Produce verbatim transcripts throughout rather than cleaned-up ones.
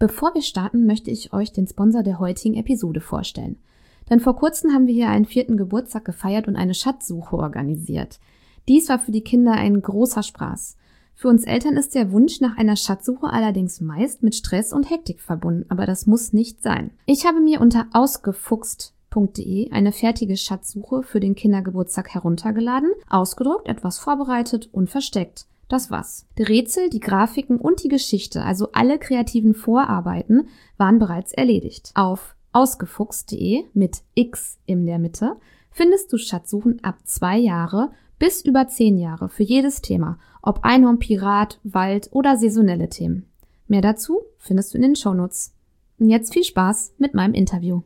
Bevor wir starten, möchte ich euch den Sponsor der heutigen Episode vorstellen. Denn vor kurzem haben wir hier einen vierten Geburtstag gefeiert und eine Schatzsuche organisiert. Dies war für die Kinder ein großer Spaß. Für uns Eltern ist der Wunsch nach einer Schatzsuche allerdings meist mit Stress und Hektik verbunden, aber das muss nicht sein. Ich habe mir unter ausgefuchst punkt de eine fertige Schatzsuche für den Kindergeburtstag heruntergeladen, ausgedruckt, etwas vorbereitet und versteckt. Das war's. Die Rätsel, die Grafiken und die Geschichte, also alle kreativen Vorarbeiten, waren bereits erledigt. Auf ausgefuchst punkt de mit X in der Mitte findest du Schatzsuchen ab zwei Jahre bis über zehn Jahre für jedes Thema, ob Einhorn, Pirat, Wald oder saisonelle Themen. Mehr dazu findest du in den Shownotes. Und jetzt viel Spaß mit meinem Interview.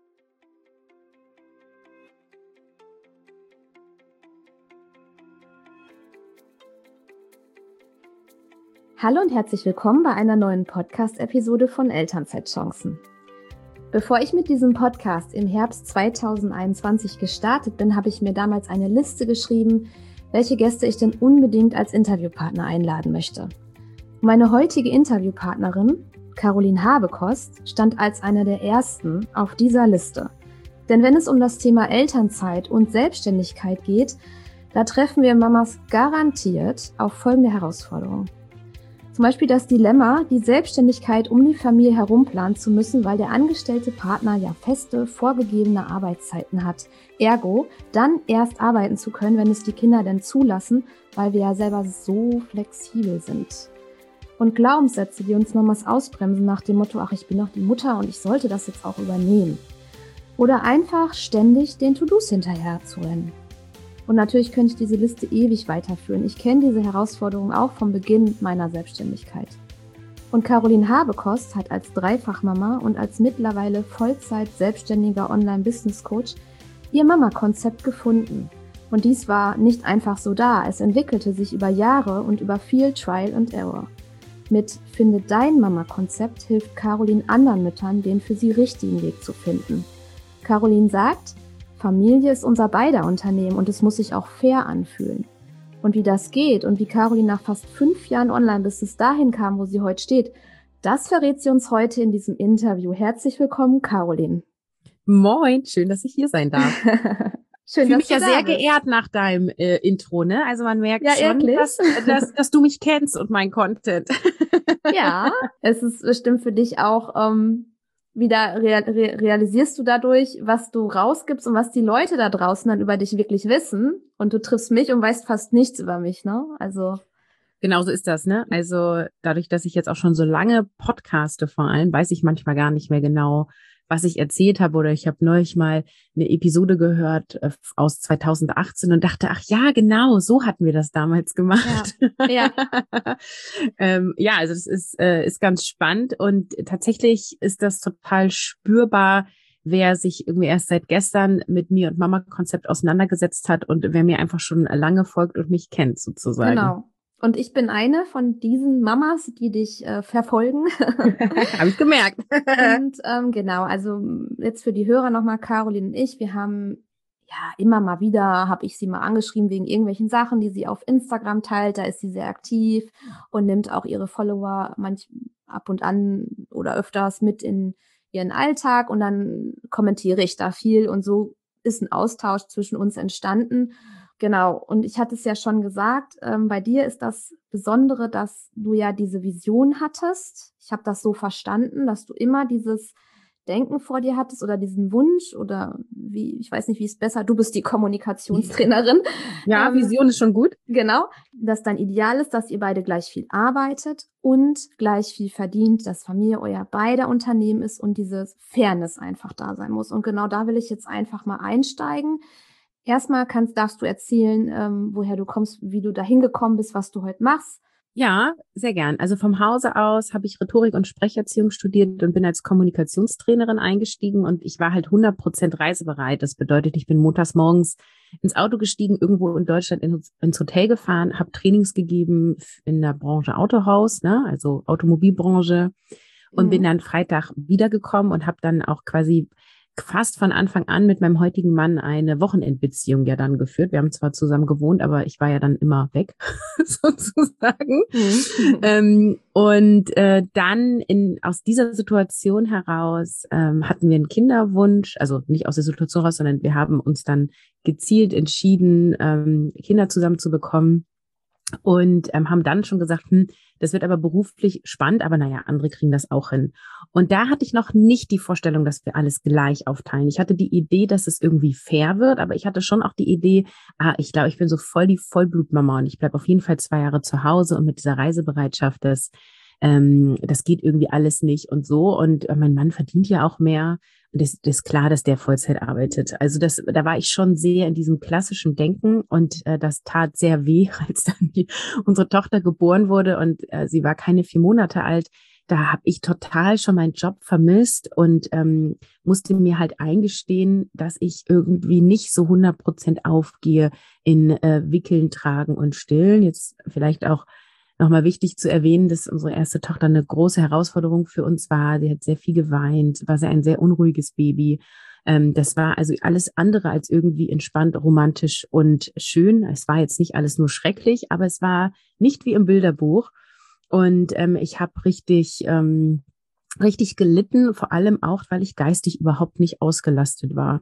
Hallo und herzlich willkommen bei einer neuen Podcast-Episode von Elternzeitchancen. Bevor ich mit diesem Podcast im Herbst zweitausendeinundzwanzig gestartet bin, habe ich mir damals eine Liste geschrieben, welche Gäste ich denn unbedingt als Interviewpartner einladen möchte. Meine heutige Interviewpartnerin, Caroline Habekost, stand als eine der ersten auf dieser Liste. Denn wenn es um das Thema Elternzeit und Selbstständigkeit geht, da treffen wir Mamas garantiert auf folgende Herausforderungen. Zum Beispiel das Dilemma, die Selbstständigkeit um die Familie herum planen zu müssen, weil der angestellte Partner ja feste, vorgegebene Arbeitszeiten hat. Ergo, dann erst arbeiten zu können, wenn es die Kinder denn zulassen, weil wir ja selber so flexibel sind. Und Glaubenssätze, die uns Mamas ausbremsen nach dem Motto, ach, ich bin doch die Mutter und ich sollte das jetzt auch übernehmen. Oder einfach ständig den To-Dos hinterher zu rennen. Und natürlich könnte ich diese Liste ewig weiterführen. Ich kenne diese Herausforderung auch vom Beginn meiner Selbstständigkeit. Und Caroline Habekost hat als Dreifachmama und als mittlerweile Vollzeit selbstständiger Online-Business-Coach ihr Mama-Konzept gefunden. Und dies war nicht einfach so da. Es entwickelte sich über Jahre und über viel Trial and Error. Mit Finde dein Mama-Konzept hilft Caroline anderen Müttern, den für sie richtigen Weg zu finden. Caroline sagt, Familie ist unser beider Unternehmen und es muss sich auch fair anfühlen. Und wie das geht und wie Caroline nach fast fünf Jahren Online-Business dahin kam, wo sie heute steht, das verrät sie uns heute in diesem Interview. Herzlich willkommen, Caroline. Moin, schön, dass ich hier sein darf. Schön, ich fühle mich dass ja du sehr da bist. geehrt nach deinem äh, Intro, ne? Also man merkt Ja, schon, ehrlich? dass, dass, dass du mich kennst und mein Content. Ja, es ist bestimmt für dich auch... Ähm Wieder real, re, realisierst du dadurch, was du rausgibst und was die Leute da draußen dann über dich wirklich wissen. Und du triffst mich und weißt fast nichts über mich, ne? Also. Genau so ist das, ne? Also dadurch, dass ich jetzt auch schon so lange podcaste vor allem, weiß ich manchmal gar nicht mehr genau, was ich erzählt habe. Oder ich habe neulich mal eine Episode gehört äh, aus zweitausendachtzehn und dachte, ach ja, genau, so hatten wir das damals gemacht. Ja, ja. ähm, ja, also das ist, äh, ist ganz spannend und tatsächlich ist das total spürbar, wer sich irgendwie erst seit gestern mit mir und Mama-Konzept auseinandergesetzt hat und wer mir einfach schon lange folgt und mich kennt sozusagen. Genau. Und ich bin eine von diesen Mamas, die dich äh, verfolgen. Habe ich gemerkt. Und ähm, genau, also jetzt für die Hörer nochmal, Caroline und ich, wir haben ja immer mal wieder, habe ich sie mal angeschrieben wegen irgendwelchen Sachen, die sie auf Instagram teilt. Da ist sie sehr aktiv und nimmt auch ihre Follower manch ab und an oder öfters mit in ihren Alltag. Und dann kommentiere ich da viel und so ist ein Austausch zwischen uns entstanden. Genau, und ich hatte es ja schon gesagt, ähm, bei dir ist das Besondere, dass du ja diese Vision hattest. Ich habe das so verstanden, dass du immer dieses Denken vor dir hattest oder diesen Wunsch oder wie, ich weiß nicht, wie es besser, du bist die Kommunikationstrainerin. Ja, ähm, Vision ist schon gut. Genau, dass dein Ideal ist, dass ihr beide gleich viel arbeitet und gleich viel verdient, dass Familie euer beider Unternehmen ist und diese Fairness einfach da sein muss. Und genau da will ich jetzt einfach mal einsteigen. Erstmal kannst, darfst du erzählen, ähm, woher du kommst, wie du da hingekommen bist, was du heute machst. Ja, sehr gern. Also vom Hause aus habe ich Rhetorik und Sprecherziehung studiert und bin als Kommunikationstrainerin eingestiegen und ich war halt hundert Prozent reisebereit. Das bedeutet, ich bin montags morgens ins Auto gestiegen, irgendwo in Deutschland ins, ins Hotel gefahren, habe Trainings gegeben in der Branche Autohaus, ne, also Automobilbranche und mhm. bin dann Freitag wiedergekommen und habe dann auch quasi fast von Anfang an mit meinem heutigen Mann eine Wochenendbeziehung ja dann geführt. Wir haben zwar zusammen gewohnt, aber ich war ja dann immer weg, sozusagen. Mhm. Ähm, und äh, dann in, aus dieser Situation heraus ähm, hatten wir einen Kinderwunsch, also nicht aus der Situation heraus, sondern wir haben uns dann gezielt entschieden, ähm, Kinder zusammen zu bekommen. Und ähm, haben dann schon gesagt, hm, das wird aber beruflich spannend, aber naja, andere kriegen das auch hin. Und da hatte ich noch nicht die Vorstellung, dass wir alles gleich aufteilen. Ich hatte die Idee, dass es irgendwie fair wird, aber ich hatte schon auch die Idee, ah, ich glaube, ich bin so voll die Vollblutmama und ich bleibe auf jeden Fall zwei Jahre zu Hause und mit dieser Reisebereitschaft, das, ähm, das geht irgendwie alles nicht und so. Und äh, mein Mann verdient ja auch mehr. Und das, das ist klar, dass der Vollzeit arbeitet. Also das, da war ich schon sehr in diesem klassischen Denken und äh, das tat sehr weh, als dann die, unsere Tochter geboren wurde und äh, sie war keine vier Monate alt. Da habe ich total schon meinen Job vermisst und ähm, musste mir halt eingestehen, dass ich irgendwie nicht so hundert Prozent aufgehe in äh, Wickeln, Tragen und Stillen. Jetzt vielleicht auch nochmal wichtig zu erwähnen, dass unsere erste Tochter eine große Herausforderung für uns war. Sie hat sehr viel geweint, war sehr ein sehr unruhiges Baby. Ähm, das war also alles andere als irgendwie entspannt, romantisch und schön. Es war jetzt nicht alles nur schrecklich, aber es war nicht wie im Bilderbuch. Und ähm, ich habe richtig, ähm, richtig gelitten, vor allem auch, weil ich geistig überhaupt nicht ausgelastet war.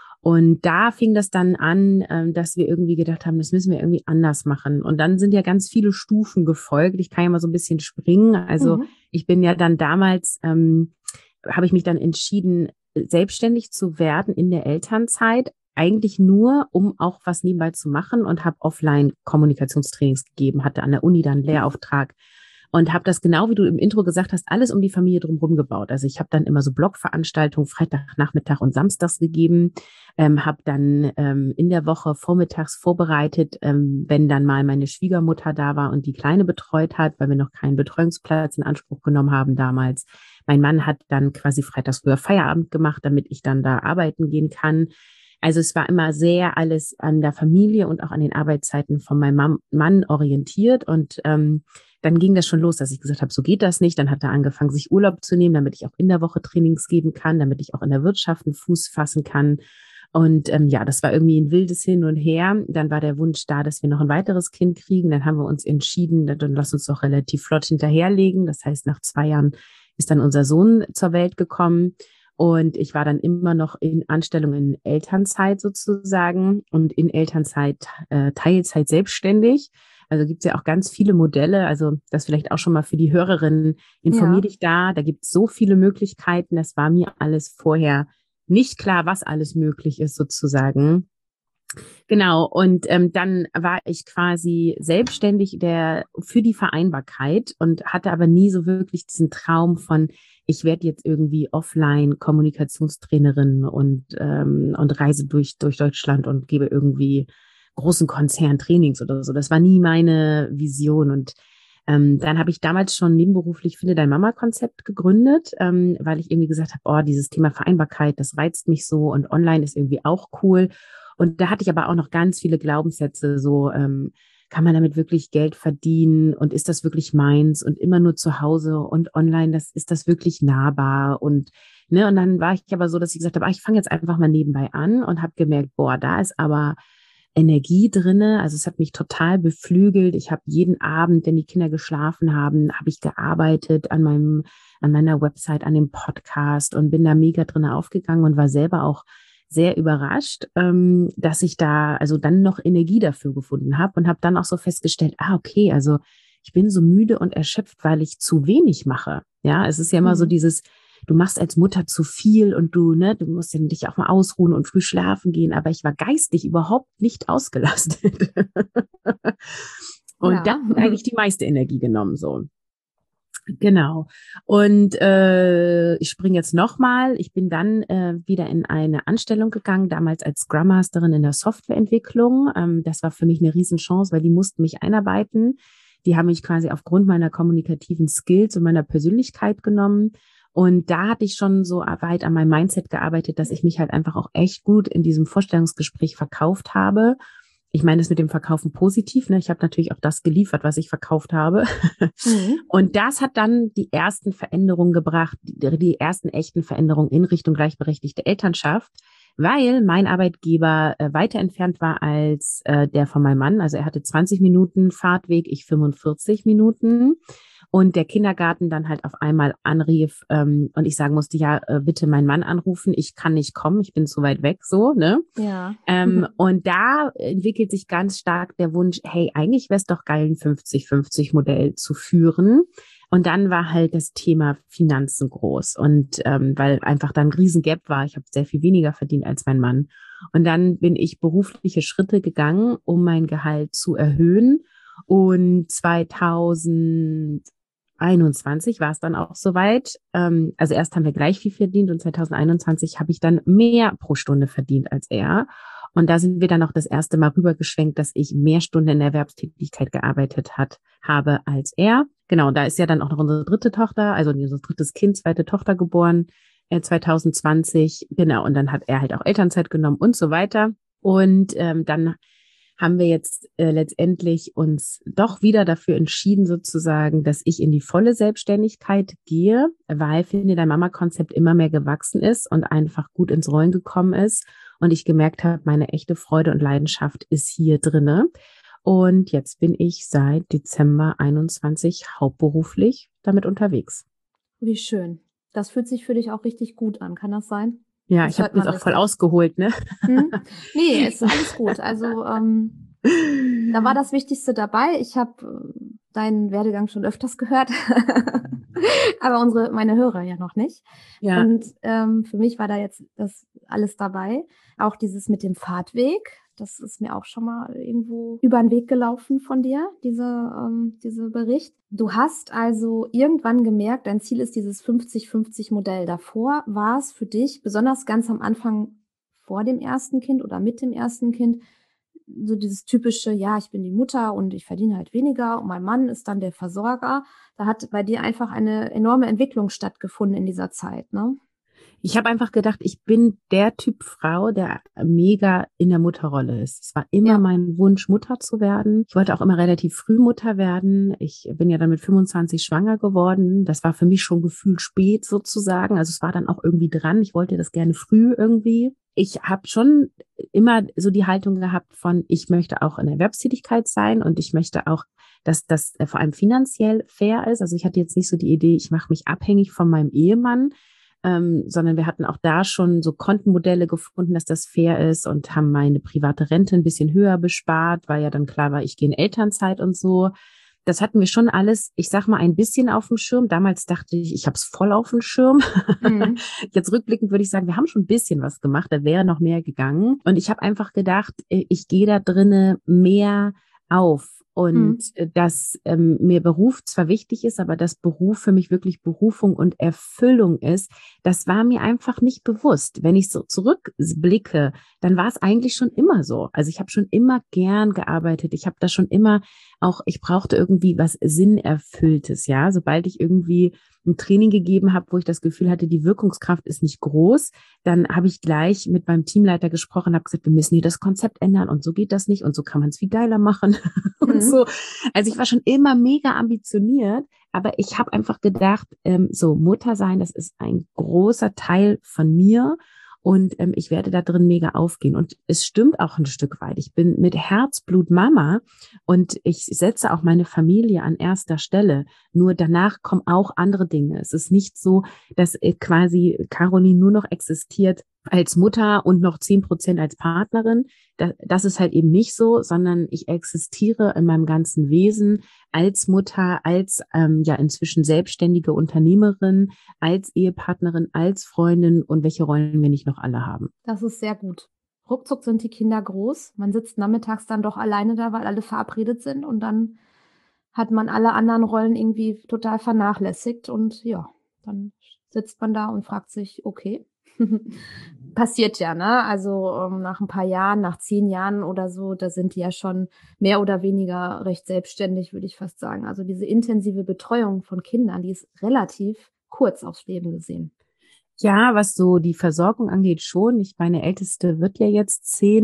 Und da fing das dann an, dass wir irgendwie gedacht haben, das müssen wir irgendwie anders machen. Und dann sind ja ganz viele Stufen gefolgt. Ich kann ja mal so ein bisschen springen. Also mhm. ich bin ja dann damals, ähm, habe ich mich dann entschieden, selbstständig zu werden in der Elternzeit. Eigentlich nur, um auch was nebenbei zu machen und habe Offline-Kommunikationstrainings gegeben, hatte an der Uni dann einen Lehrauftrag. Und habe das genau, wie du im Intro gesagt hast, alles um die Familie drumherum gebaut. Also ich habe dann immer so Blogveranstaltungen Freitagnachmittag und samstags gegeben, ähm, habe dann ähm, in der Woche vormittags vorbereitet, ähm, wenn dann mal meine Schwiegermutter da war und die Kleine betreut hat, weil wir noch keinen Betreuungsplatz in Anspruch genommen haben damals. Mein Mann hat dann quasi freitags früher Feierabend gemacht, damit ich dann da arbeiten gehen kann. Also es war immer sehr alles an der Familie und auch an den Arbeitszeiten von meinem Mann orientiert und ähm, dann ging das schon los, dass ich gesagt habe, so geht das nicht. Dann hat er angefangen, sich Urlaub zu nehmen, damit ich auch in der Woche Trainings geben kann, damit ich auch in der Wirtschaft einen Fuß fassen kann. Und ähm, ja, das war irgendwie ein wildes Hin und Her. Dann war der Wunsch da, dass wir noch ein weiteres Kind kriegen. Dann haben wir uns entschieden, dann lass uns doch relativ flott hinterherlegen. Das heißt, nach zwei Jahren ist dann unser Sohn zur Welt gekommen. Und ich war dann immer noch in Anstellung in Elternzeit sozusagen und in Elternzeit äh, Teilzeit selbstständig. Also gibt es ja auch ganz viele Modelle, also das vielleicht auch schon mal für die Hörerinnen, informier ja. dich da, da gibt es so viele Möglichkeiten, das war mir alles vorher nicht klar, was alles möglich ist sozusagen. Genau, und ähm, dann war ich quasi selbstständig der für die Vereinbarkeit und hatte aber nie so wirklich diesen Traum von, ich werde jetzt irgendwie offline Kommunikationstrainerin und, ähm, und reise durch, durch Deutschland und gebe irgendwie großen Konzern-Trainings oder so. Das war nie meine Vision. Und ähm, dann habe ich damals schon nebenberuflich Finde dein Mama-Konzept gegründet, ähm, weil ich irgendwie gesagt habe, oh, dieses Thema Vereinbarkeit, das reizt mich so und online ist irgendwie auch cool. Und da hatte ich aber auch noch ganz viele Glaubenssätze, so ähm, kann man damit wirklich Geld verdienen und ist das wirklich meins und immer nur zu Hause und online, das ist das wirklich nahbar und ne, und dann war ich aber so, dass ich gesagt habe, ah, ich fange jetzt einfach mal nebenbei an und habe gemerkt, boah, da ist aber Energie drinne, also es hat mich total beflügelt. Ich habe jeden Abend, wenn die Kinder geschlafen haben, habe ich gearbeitet an meinem, an meiner Website, an dem Podcast und bin da mega drinne aufgegangen und war selber auch sehr überrascht, ähm, dass ich da also dann noch Energie dafür gefunden habe und habe dann auch so festgestellt, ah okay, also ich bin so müde und erschöpft, weil ich zu wenig mache. Ja, es ist ja immer mhm. so dieses, du machst als Mutter zu viel und du, ne, du musst ja dich auch mal ausruhen und früh schlafen gehen, aber ich war geistig überhaupt nicht ausgelastet. und ja. da hat eigentlich die meiste Energie genommen, so. Genau. Und äh, ich springe jetzt nochmal. Ich bin dann äh, wieder in eine Anstellung gegangen, damals als Scrum Masterin in der Softwareentwicklung. Ähm, das war für mich eine Riesenchance, weil die mussten mich einarbeiten. Die haben mich quasi aufgrund meiner kommunikativen Skills und meiner Persönlichkeit genommen. Und da hatte ich schon so weit an meinem Mindset gearbeitet, dass ich mich halt einfach auch echt gut in diesem Vorstellungsgespräch verkauft habe ich meine das mit dem Verkaufen positiv, ne? Ich habe natürlich auch das geliefert, was ich verkauft habe. Mhm. Und das hat dann die ersten Veränderungen gebracht, die, die ersten echten Veränderungen in Richtung gleichberechtigte Elternschaft, weil mein Arbeitgeber äh, weiter entfernt war als äh, der von meinem Mann. Also er hatte zwanzig Minuten Fahrtweg, ich fünfundvierzig Minuten. Und der Kindergarten dann halt auf einmal anrief ähm, und ich sagen musste, ja, äh, bitte meinen Mann anrufen, ich kann nicht kommen, ich bin zu weit weg, so, ne? Ja. Ähm, und da entwickelt sich ganz stark der Wunsch, hey, eigentlich wäre es doch geil, ein fünfzig fünfzig Modell zu führen. Und dann war halt das Thema Finanzen groß und ähm, weil einfach dann ein riesen Gap war, ich habe sehr viel weniger verdient als mein Mann. Und dann bin ich berufliche Schritte gegangen, um mein Gehalt zu erhöhen. Und zweitausendeinundzwanzig war es dann auch soweit. Ähm, also erst haben wir gleich viel verdient und zweitausendeinundzwanzig habe ich dann mehr pro Stunde verdient als er. Und da sind wir dann auch das erste Mal rübergeschwenkt, dass ich mehr Stunden in der Erwerbstätigkeit gearbeitet hat, habe als er. Genau, da ist ja dann auch noch unsere dritte Tochter, also unser drittes Kind, zweite Tochter geboren, äh, zweitausendzwanzig. Genau, und dann hat er halt auch Elternzeit genommen und so weiter. Und ähm, dann haben wir jetzt äh, letztendlich uns doch wieder dafür entschieden, sozusagen, dass ich in die volle Selbstständigkeit gehe, weil finde dein Mama-Konzept immer mehr gewachsen ist und einfach gut ins Rollen gekommen ist. Und ich gemerkt habe, meine echte Freude und Leidenschaft ist hier drinne. Und jetzt bin ich seit Dezember einundzwanzig hauptberuflich damit unterwegs. Wie schön. Das fühlt sich für dich auch richtig gut an. Kann das sein? Ja, das ich habe jetzt auch voll ausgeholt, ne? Hm? Nee, ist alles gut. Also ähm, da war das Wichtigste dabei. Ich habe äh, deinen Werdegang schon öfters gehört, aber unsere meine Hörer ja noch nicht. Ja. Und ähm, für mich war da jetzt das alles dabei. Auch dieses mit dem Fahrtweg. Das ist mir auch schon mal irgendwo über den Weg gelaufen von dir, diese, ähm, diese Bericht. Du hast also irgendwann gemerkt, dein Ziel ist dieses fünfzig fünfzig Modell. Davor war es für dich, besonders ganz am Anfang vor dem ersten Kind oder mit dem ersten Kind, so dieses typische, ja, ich bin die Mutter und ich verdiene halt weniger und mein Mann ist dann der Versorger. Da hat bei dir einfach eine enorme Entwicklung stattgefunden in dieser Zeit, ne? Ich habe einfach gedacht, ich bin der Typ Frau, der mega in der Mutterrolle ist. Es war immer ja. mein Wunsch, Mutter zu werden. Ich wollte auch immer relativ früh Mutter werden. Ich bin ja dann mit fünfundzwanzig schwanger geworden. Das war für mich schon gefühlt spät sozusagen. Also es war dann auch irgendwie dran. Ich wollte das gerne früh irgendwie. Ich habe schon immer so die Haltung gehabt von, ich möchte auch in der Erwerbstätigkeit sein und ich möchte auch, dass das vor allem finanziell fair ist. Also ich hatte jetzt nicht so die Idee, ich mache mich abhängig von meinem Ehemann, Ähm, sondern wir hatten auch da schon so Kontenmodelle gefunden, dass das fair ist und haben meine private Rente ein bisschen höher bespart, weil ja dann klar war, ich gehe in Elternzeit und so. Das hatten wir schon alles, ich sag mal, ein bisschen auf dem Schirm. Damals dachte ich, ich habe es voll auf dem Schirm. Mhm. Jetzt rückblickend würde ich sagen, wir haben schon ein bisschen was gemacht, da wäre noch mehr gegangen. Und ich habe einfach gedacht, ich gehe da drinne mehr auf. Und mhm. dass ähm, mir Beruf zwar wichtig ist, aber dass Beruf für mich wirklich Berufung und Erfüllung ist, das war mir einfach nicht bewusst. Wenn ich so zurückblicke, dann war es eigentlich schon immer so. Also ich habe schon immer gern gearbeitet. Ich habe da schon immer auch, ich brauchte irgendwie was Sinnerfülltes, ja. Sobald ich irgendwie ein Training gegeben habe, wo ich das Gefühl hatte, die Wirkungskraft ist nicht groß, dann habe ich gleich mit meinem Teamleiter gesprochen, habe gesagt, wir müssen hier das Konzept ändern und so geht das nicht und so kann man es viel geiler machen und mhm. so. Also ich war schon immer mega ambitioniert, aber ich habe einfach gedacht, ähm, so Mutter sein, das ist ein großer Teil von mir. Und ähm, ich werde da drin mega aufgehen. Und es stimmt auch ein Stück weit. Ich bin mit Herzblut Mama und ich setze auch meine Familie an erster Stelle. Nur danach kommen auch andere Dinge. Es ist nicht so, dass äh, quasi Caroline nur noch existiert als Mutter und noch zehn Prozent als Partnerin. Das, das ist halt eben nicht so, sondern ich existiere in meinem ganzen Wesen als Mutter, als ähm, ja inzwischen selbstständige Unternehmerin, als Ehepartnerin, als Freundin und welche Rollen wir nicht noch alle haben. Das ist sehr gut. Ruckzuck sind die Kinder groß. Man sitzt nachmittags dann doch alleine da, weil alle verabredet sind und dann hat man alle anderen Rollen irgendwie total vernachlässigt und ja, dann sitzt man da und fragt sich, okay, passiert ja, ne? Also ähm, nach ein paar Jahren, nach zehn Jahren oder so, da sind die ja schon mehr oder weniger recht selbstständig, würde ich fast sagen. Also diese intensive Betreuung von Kindern, die ist relativ kurz aufs Leben gesehen. Ja, was so die Versorgung angeht schon. Ich meine, Älteste wird ja jetzt zehn.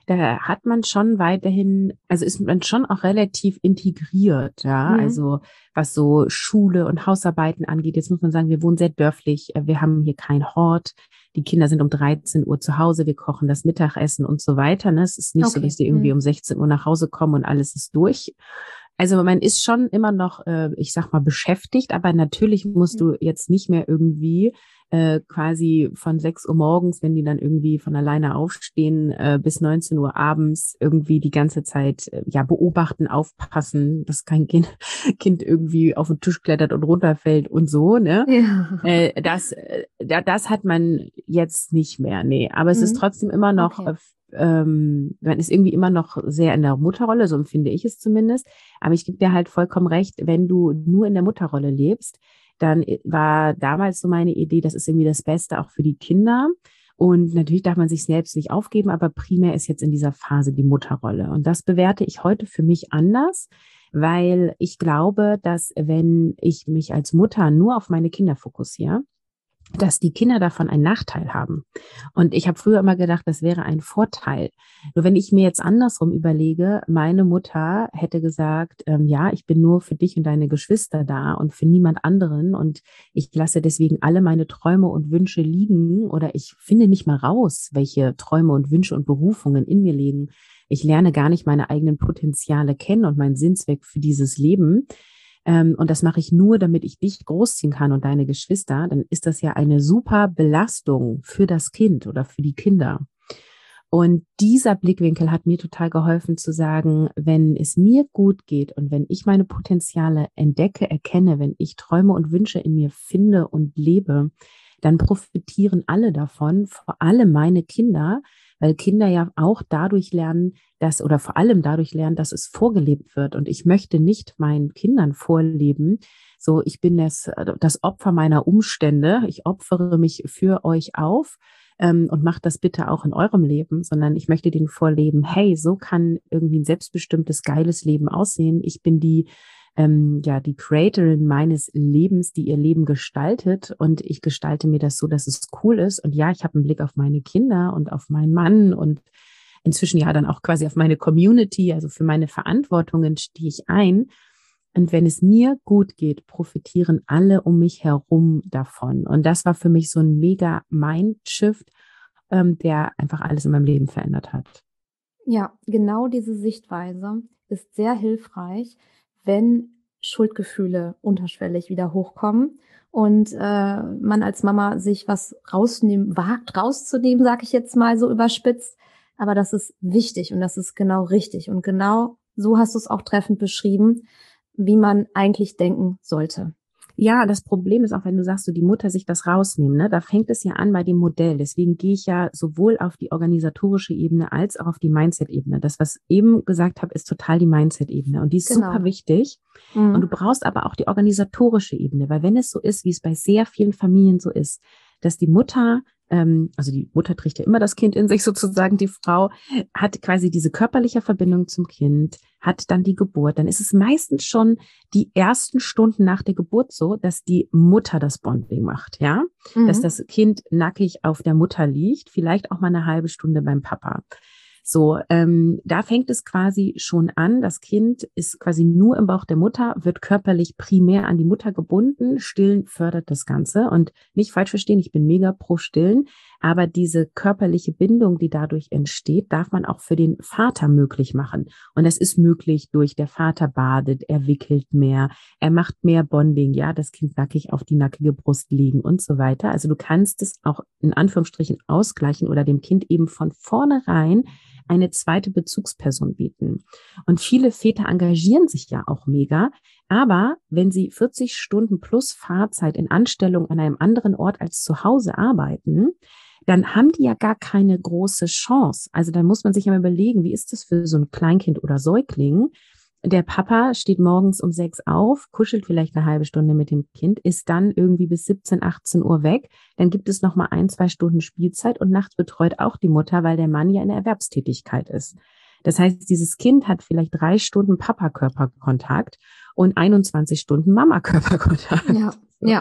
da hat man schon weiterhin, also ist man schon auch relativ integriert, ja, Mhm. also was so Schule und Hausarbeiten angeht. Jetzt muss man sagen, wir wohnen sehr dörflich, wir haben hier keinen Hort. Die Kinder sind um dreizehn Uhr zu Hause, wir kochen das Mittagessen und so weiter. Ne? Es ist nicht Okay. so, dass die irgendwie Mhm. um sechzehn Uhr nach Hause kommen und alles ist durch. Also man ist schon immer noch, äh, ich sag mal, beschäftigt, aber natürlich musst du jetzt nicht mehr irgendwie äh, quasi von sechs Uhr morgens, wenn die dann irgendwie von alleine aufstehen, äh, bis neunzehn Uhr abends irgendwie die ganze Zeit äh, ja beobachten, aufpassen, dass kein Kind, Kind irgendwie auf den Tisch klettert und runterfällt und so, ne? Ja. Äh, das, äh, das hat man jetzt nicht mehr, nee. Aber es ist Mhm. trotzdem immer noch, Okay. äh, ähm, man ist irgendwie immer noch sehr in der Mutterrolle, so empfinde ich es zumindest. Aber ich gebe dir halt vollkommen recht, wenn du nur in der Mutterrolle lebst, dann war damals so meine Idee, das ist irgendwie das Beste auch für die Kinder. Und natürlich darf man sich selbst nicht aufgeben, aber primär ist jetzt in dieser Phase die Mutterrolle. Und das bewerte ich heute für mich anders, weil ich glaube, dass wenn ich mich als Mutter nur auf meine Kinder fokussiere, dass die Kinder davon einen Nachteil haben. Und ich habe früher immer gedacht, das wäre ein Vorteil. Nur wenn ich mir jetzt andersrum überlege, meine Mutter hätte gesagt, ähm, ja, ich bin nur für dich und deine Geschwister da und für niemand anderen und ich lasse deswegen alle meine Träume und Wünsche liegen oder ich finde nicht mal raus, welche Träume und Wünsche und Berufungen in mir liegen. Ich lerne gar nicht meine eigenen Potenziale kennen und meinen Sinnzweck für dieses Leben. Ähm, und das mache ich nur, damit ich dich großziehen kann und deine Geschwister, dann ist das ja eine super Belastung für das Kind oder für die Kinder. Und dieser Blickwinkel hat mir total geholfen zu sagen, wenn es mir gut geht und wenn ich meine Potenziale entdecke, erkenne, wenn ich Träume und Wünsche in mir finde und lebe, dann profitieren alle davon, vor allem meine Kinder, weil Kinder ja auch dadurch lernen, dass oder vor allem dadurch lernen, dass es vorgelebt wird. Und ich möchte nicht meinen Kindern vorleben, so ich bin das, das Opfer meiner Umstände, ich opfere mich für euch auf ähm, und macht das bitte auch in eurem Leben, sondern ich möchte denen vorleben, hey, so kann irgendwie ein selbstbestimmtes, geiles Leben aussehen. Ich bin die ähm, ja, die Creatorin meines Lebens, die ihr Leben gestaltet und ich gestalte mir das so, dass es cool ist. Und ja, ich habe einen Blick auf meine Kinder und auf meinen Mann und inzwischen ja dann auch quasi auf meine Community, also für meine Verantwortungen stehe ich ein. Und wenn es mir gut geht, profitieren alle um mich herum davon. Und das war für mich so ein mega Mindshift, ähm, der einfach alles in meinem Leben verändert hat. Ja, genau diese Sichtweise ist sehr hilfreich, wenn Schuldgefühle unterschwellig wieder hochkommen und äh, man als Mama sich was rausnehmen, wagt rauszunehmen, sage ich jetzt mal so überspitzt. Aber das ist wichtig und das ist genau richtig. Und genau so hast du es auch treffend beschrieben, wie man eigentlich denken sollte. Ja, das Problem ist auch, wenn du sagst, so die Mutter sich das rausnehmen, ne, da fängt es ja an bei dem Modell. Deswegen gehe ich ja sowohl auf die organisatorische Ebene als auch auf die Mindset-Ebene. Das, was ich eben gesagt habe, ist total die Mindset-Ebene und die ist Genau. super wichtig. Mhm. Und du brauchst aber auch die organisatorische Ebene, weil wenn es so ist, wie es bei sehr vielen Familien so ist, dass die Mutter, ähm, also die Mutter trägt ja immer das Kind in sich sozusagen, die Frau hat quasi diese körperliche Verbindung zum Kind, hat dann die Geburt, dann ist es meistens schon die ersten Stunden nach der Geburt so, dass die Mutter das Bonding macht, ja, Mhm. dass das Kind nackig auf der Mutter liegt, vielleicht auch mal eine halbe Stunde beim Papa. So, ähm, da fängt es quasi schon an. Das Kind ist quasi nur im Bauch der Mutter, wird körperlich primär an die Mutter gebunden. Stillen fördert das Ganze. Und nicht falsch verstehen, ich bin mega pro Stillen. Aber diese körperliche Bindung, die dadurch entsteht, darf man auch für den Vater möglich machen. Und das ist möglich durch, der Vater badet, er wickelt mehr, er macht mehr Bonding, ja, das Kind nackig auf die nackige Brust liegen und so weiter. Also du kannst es auch in Anführungsstrichen ausgleichen oder dem Kind eben von vornherein eine zweite Bezugsperson bieten. Und viele Väter engagieren sich ja auch mega, aber wenn sie vierzig Stunden plus Fahrzeit in Anstellung an einem anderen Ort als zu Hause arbeiten, dann haben die ja gar keine große Chance. Also dann muss man sich ja mal überlegen, wie ist das für so ein Kleinkind oder Säugling? Der Papa steht morgens um sechs auf, kuschelt vielleicht eine halbe Stunde mit dem Kind, ist dann irgendwie bis siebzehn, achtzehn Uhr weg. Dann gibt es noch mal ein, zwei Stunden Spielzeit und nachts betreut auch die Mutter, weil der Mann ja in der Erwerbstätigkeit ist. Das heißt, dieses Kind hat vielleicht drei Stunden Papa-Körperkontakt und einundzwanzig Stunden Mama-Körperkontakt. Ja, ja.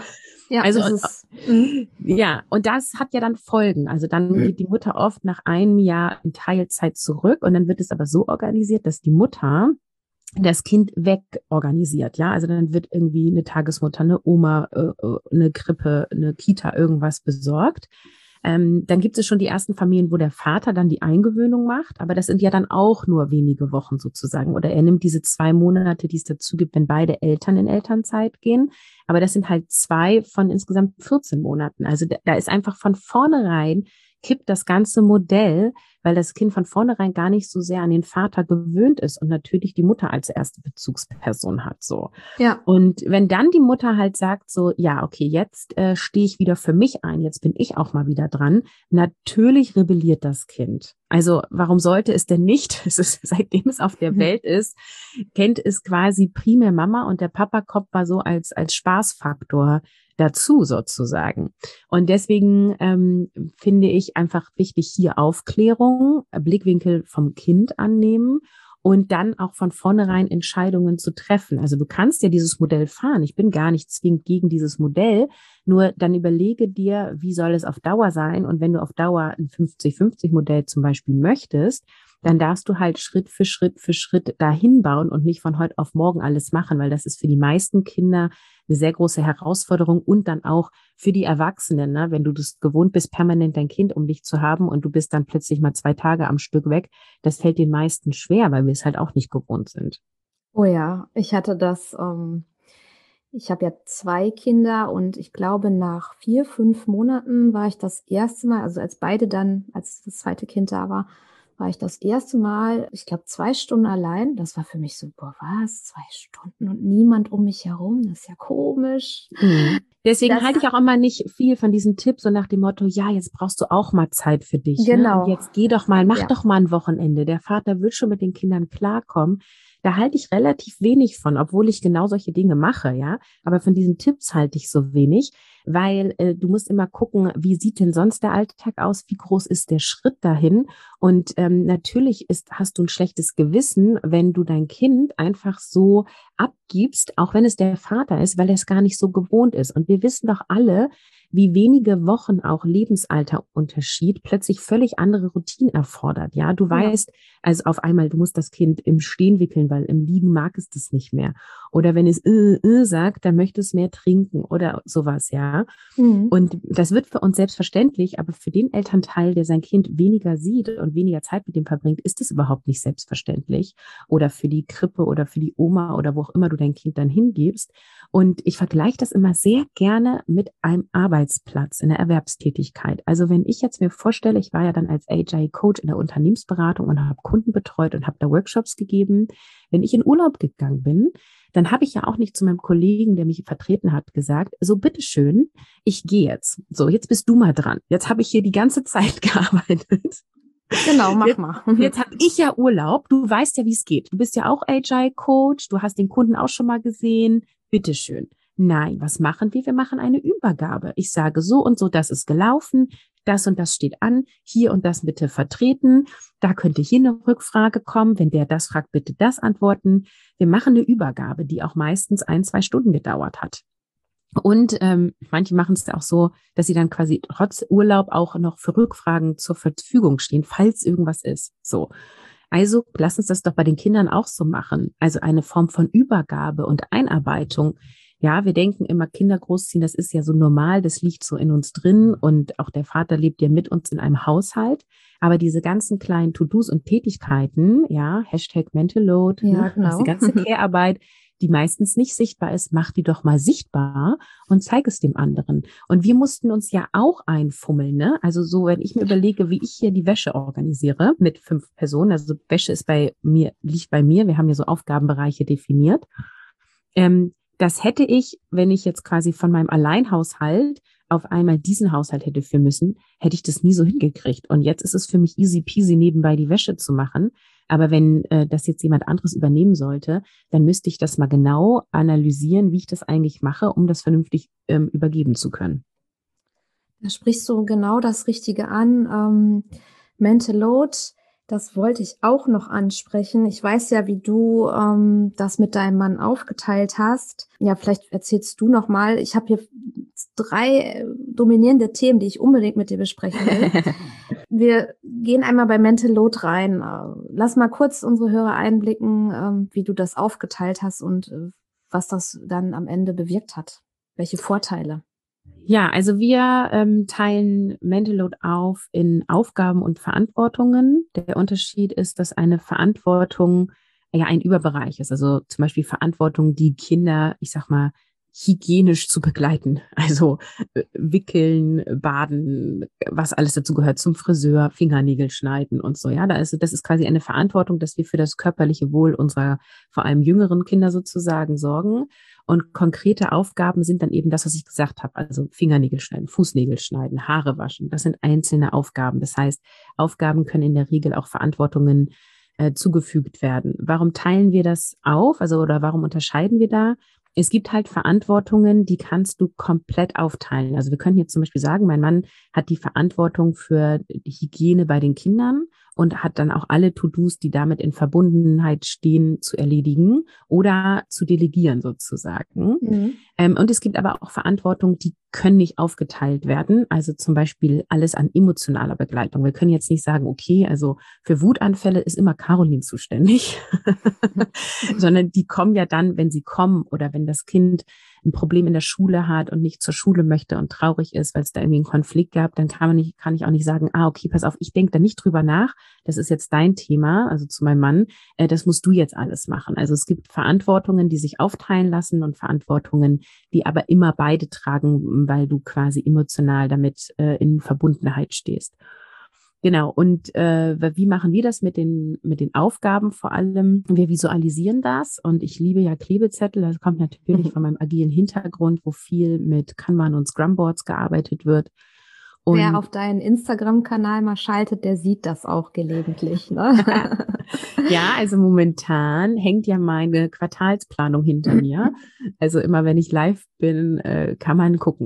Ja, also, das ist, mhm. ja, und das hat ja dann Folgen. Also dann geht die Mutter oft nach einem Jahr in Teilzeit zurück und dann wird es aber so organisiert, dass die Mutter das Kind wegorganisiert, ja. Also dann wird irgendwie eine Tagesmutter, eine Oma, äh, eine Krippe, eine Kita, irgendwas besorgt. Ähm, dann gibt es schon die ersten Familien, wo der Vater dann die Eingewöhnung macht, aber das sind ja dann auch nur wenige Wochen sozusagen. Oder er nimmt diese zwei Monate, die es dazu gibt, wenn beide Eltern in Elternzeit gehen. Aber das sind halt zwei von insgesamt vierzehn Monaten. Also da, da ist einfach von vornherein kippt das ganze Modell, weil das Kind von vornherein gar nicht so sehr an den Vater gewöhnt ist und natürlich die Mutter als erste Bezugsperson hat, so. Ja. Und wenn dann die Mutter halt sagt so, ja, okay, jetzt äh, stehe ich wieder für mich ein, jetzt bin ich auch mal wieder dran, natürlich rebelliert das Kind. Also warum sollte es denn nicht? Es ist, seitdem es auf der Welt ist, kennt es quasi primär Mama und der Papa-Kopf war so als, als Spaßfaktor dazu sozusagen. Und deswegen ähm, finde ich einfach wichtig, hier Aufklärung, Blickwinkel vom Kind annehmen und dann auch von vornherein Entscheidungen zu treffen. Also du kannst ja dieses Modell fahren. Ich bin gar nicht zwingend gegen dieses Modell. Nur dann überlege dir, wie soll es auf Dauer sein? Und wenn du auf Dauer ein fünfzig fünfzig Modell zum Beispiel möchtest, dann darfst du halt Schritt für Schritt für Schritt dahin bauen und nicht von heute auf morgen alles machen, weil das ist für die meisten Kinder eine sehr große Herausforderung und dann auch für die Erwachsenen, ne? Wenn du das gewohnt bist, permanent dein Kind um dich zu haben und du bist dann plötzlich mal zwei Tage am Stück weg, das fällt den meisten schwer, weil wir es halt auch nicht gewohnt sind. Oh ja, ich hatte das, ähm, ich habe ja zwei Kinder und ich glaube, nach vier, fünf Monaten war ich das erste Mal, also als beide dann, als das zweite Kind da war, war ich das erste Mal, ich glaube, zwei Stunden allein. Das war für mich so, boah, was? Zwei Stunden und niemand um mich herum? Das ist ja komisch. Mhm. Deswegen Das, halte ich auch immer nicht viel von diesen Tipps, so nach dem Motto, ja, jetzt brauchst du auch mal Zeit für dich. Ne? Und genau. jetzt geh doch mal, mach Ja. doch mal ein Wochenende. Der Vater wird schon mit den Kindern klarkommen. Da halte ich relativ wenig von, obwohl ich genau solche Dinge mache, ja. Aber von diesen Tipps halte ich so wenig, weil äh, du musst immer gucken, wie sieht denn sonst der Alltag aus? Wie groß ist der Schritt dahin? Und ähm, natürlich ist, hast du ein schlechtes Gewissen, wenn du dein Kind einfach so abgibst, auch wenn es der Vater ist, weil er es gar nicht so gewohnt ist. Und wir wissen doch alle, wie wenige Wochen auch Lebensalterunterschied plötzlich völlig andere Routinen erfordert. Ja, du weißt, ja. Also auf einmal, du musst das Kind im Stehen wickeln, weil im Liegen mag es das nicht mehr. Oder wenn es äh, äh sagt, dann möchte es mehr trinken oder sowas, ja. Mhm. Und das wird für uns selbstverständlich, aber für den Elternteil, der sein Kind weniger sieht und weniger Zeit mit dem verbringt, ist es überhaupt nicht selbstverständlich. Oder für die Krippe oder für die Oma oder wo auch immer du dein Kind dann hingibst. Und ich vergleiche das immer sehr gerne mit einem Arbeitsplatz in der Erwerbstätigkeit. Also wenn ich jetzt mir vorstelle, ich war ja dann als H R-Coach in der Unternehmensberatung und habe Kunden betreut und habe da Workshops gegeben. Wenn ich in Urlaub gegangen bin, dann habe ich ja auch nicht zu meinem Kollegen, der mich vertreten hat, gesagt, so bitteschön, ich gehe jetzt. So, jetzt bist du mal dran. Jetzt habe ich hier die ganze Zeit gearbeitet. Genau, mach jetzt, mal. Jetzt habe ich ja Urlaub. Du weißt ja, wie es geht. Du bist ja auch H R-Coach. Du hast den Kunden auch schon mal gesehen. Bitteschön. Nein, was machen wir? Wir machen eine Übergabe. Ich sage so und so, das ist gelaufen. Das und das steht an. Hier und das bitte vertreten. Da könnte hier eine Rückfrage kommen. Wenn der das fragt, bitte das antworten. Wir machen eine Übergabe, die auch meistens ein, zwei Stunden gedauert hat. Und ähm, manche machen es auch so, dass sie dann quasi trotz Urlaub auch noch für Rückfragen zur Verfügung stehen, falls irgendwas ist. So. Also lass uns das doch bei den Kindern auch so machen. Also eine Form von Übergabe und Einarbeitung. Ja, wir denken immer, Kinder großziehen, das ist ja so normal, das liegt so in uns drin und auch der Vater lebt ja mit uns in einem Haushalt. Aber diese ganzen kleinen To-Dos und Tätigkeiten, ja, Hashtag Mental Load, ja, ne, genau. also die ganze Care-Arbeit, die meistens nicht sichtbar ist, mach die doch mal sichtbar und zeig es dem anderen. Und wir mussten uns ja auch einfummeln, ne? Also so, wenn ich mir überlege, wie ich hier die Wäsche organisiere mit fünf Personen, also Wäsche ist bei mir, liegt bei mir, wir haben ja so Aufgabenbereiche definiert. Ähm, das hätte ich, wenn ich jetzt quasi von meinem Alleinhaushalt auf einmal diesen Haushalt hätte führen müssen, hätte ich das nie so hingekriegt. Und jetzt ist es für mich easy peasy, nebenbei die Wäsche zu machen. Aber wenn äh, das jetzt jemand anderes übernehmen sollte, dann müsste ich das mal genau analysieren, wie ich das eigentlich mache, um das vernünftig ähm, übergeben zu können. Da sprichst du genau das Richtige an. Ähm, Mental Load, Das wollte ich auch noch ansprechen. Ich weiß ja, wie du ähm, das mit deinem Mann aufgeteilt hast. Ja, vielleicht erzählst du noch mal. Ich habe hier drei äh, dominierende Themen, die ich unbedingt mit dir besprechen will. Wir gehen einmal bei Mental Load rein. Lass mal kurz unsere Hörer einblicken, ähm, wie du das aufgeteilt hast und äh, was das dann am Ende bewirkt hat. Welche Vorteile? Ja, also wir ähm, teilen Mental Load auf in Aufgaben und Verantwortungen. Der Unterschied ist, dass eine Verantwortung ja ein Überbereich ist. Also zum Beispiel Verantwortung, die Kinder, ich sag mal, hygienisch zu begleiten. Also äh, wickeln, baden, was alles dazu gehört, zum Friseur, Fingernägel schneiden und so. Ja, da ist, das ist quasi eine Verantwortung, dass wir für das körperliche Wohl unserer vor allem jüngeren Kinder sozusagen sorgen. Und konkrete Aufgaben sind dann eben das, was ich gesagt habe. Also Fingernägel schneiden, Fußnägel schneiden, Haare waschen. Das sind einzelne Aufgaben. Das heißt, Aufgaben können in der Regel auch Verantwortungen äh, zugefügt werden. Warum teilen wir das auf? Also, oder warum unterscheiden wir da? Es gibt halt Verantwortungen, die kannst du komplett aufteilen. Also wir können jetzt zum Beispiel sagen, mein Mann hat die Verantwortung für die Hygiene bei den Kindern und hat dann auch alle To-Dos, die damit in Verbundenheit stehen, zu erledigen oder zu delegieren sozusagen. Mhm. Ähm, und es gibt aber auch Verantwortung, die können nicht aufgeteilt werden. Also zum Beispiel alles an emotionaler Begleitung. Wir können jetzt nicht sagen, okay, also für Wutanfälle ist immer Caroline zuständig, sondern die kommen ja dann, wenn sie kommen oder wenn das Kind ein Problem in der Schule hat und nicht zur Schule möchte und traurig ist, weil es da irgendwie einen Konflikt gab, dann kann man nicht, kann ich auch nicht sagen, ah, okay, pass auf, ich denke da nicht drüber nach, das ist jetzt dein Thema, also zu meinem Mann, äh, das musst du jetzt alles machen. Also es gibt Verantwortungen, die sich aufteilen lassen und Verantwortungen, die aber immer beide tragen, weil du quasi emotional damit äh, in Verbundenheit stehst. Genau, und äh, wie machen wir das mit den mit den Aufgaben vor allem? Wir visualisieren das und ich liebe ja Klebezettel, das kommt natürlich mhm. von meinem agilen Hintergrund, wo viel mit Kanban und Scrumboards gearbeitet wird. Und wer auf deinen Instagram-Kanal mal schaltet, der sieht das auch gelegentlich, ne? Ja, also momentan hängt ja meine Quartalsplanung hinter mir. Also immer wenn ich live bin, äh, kann man gucken.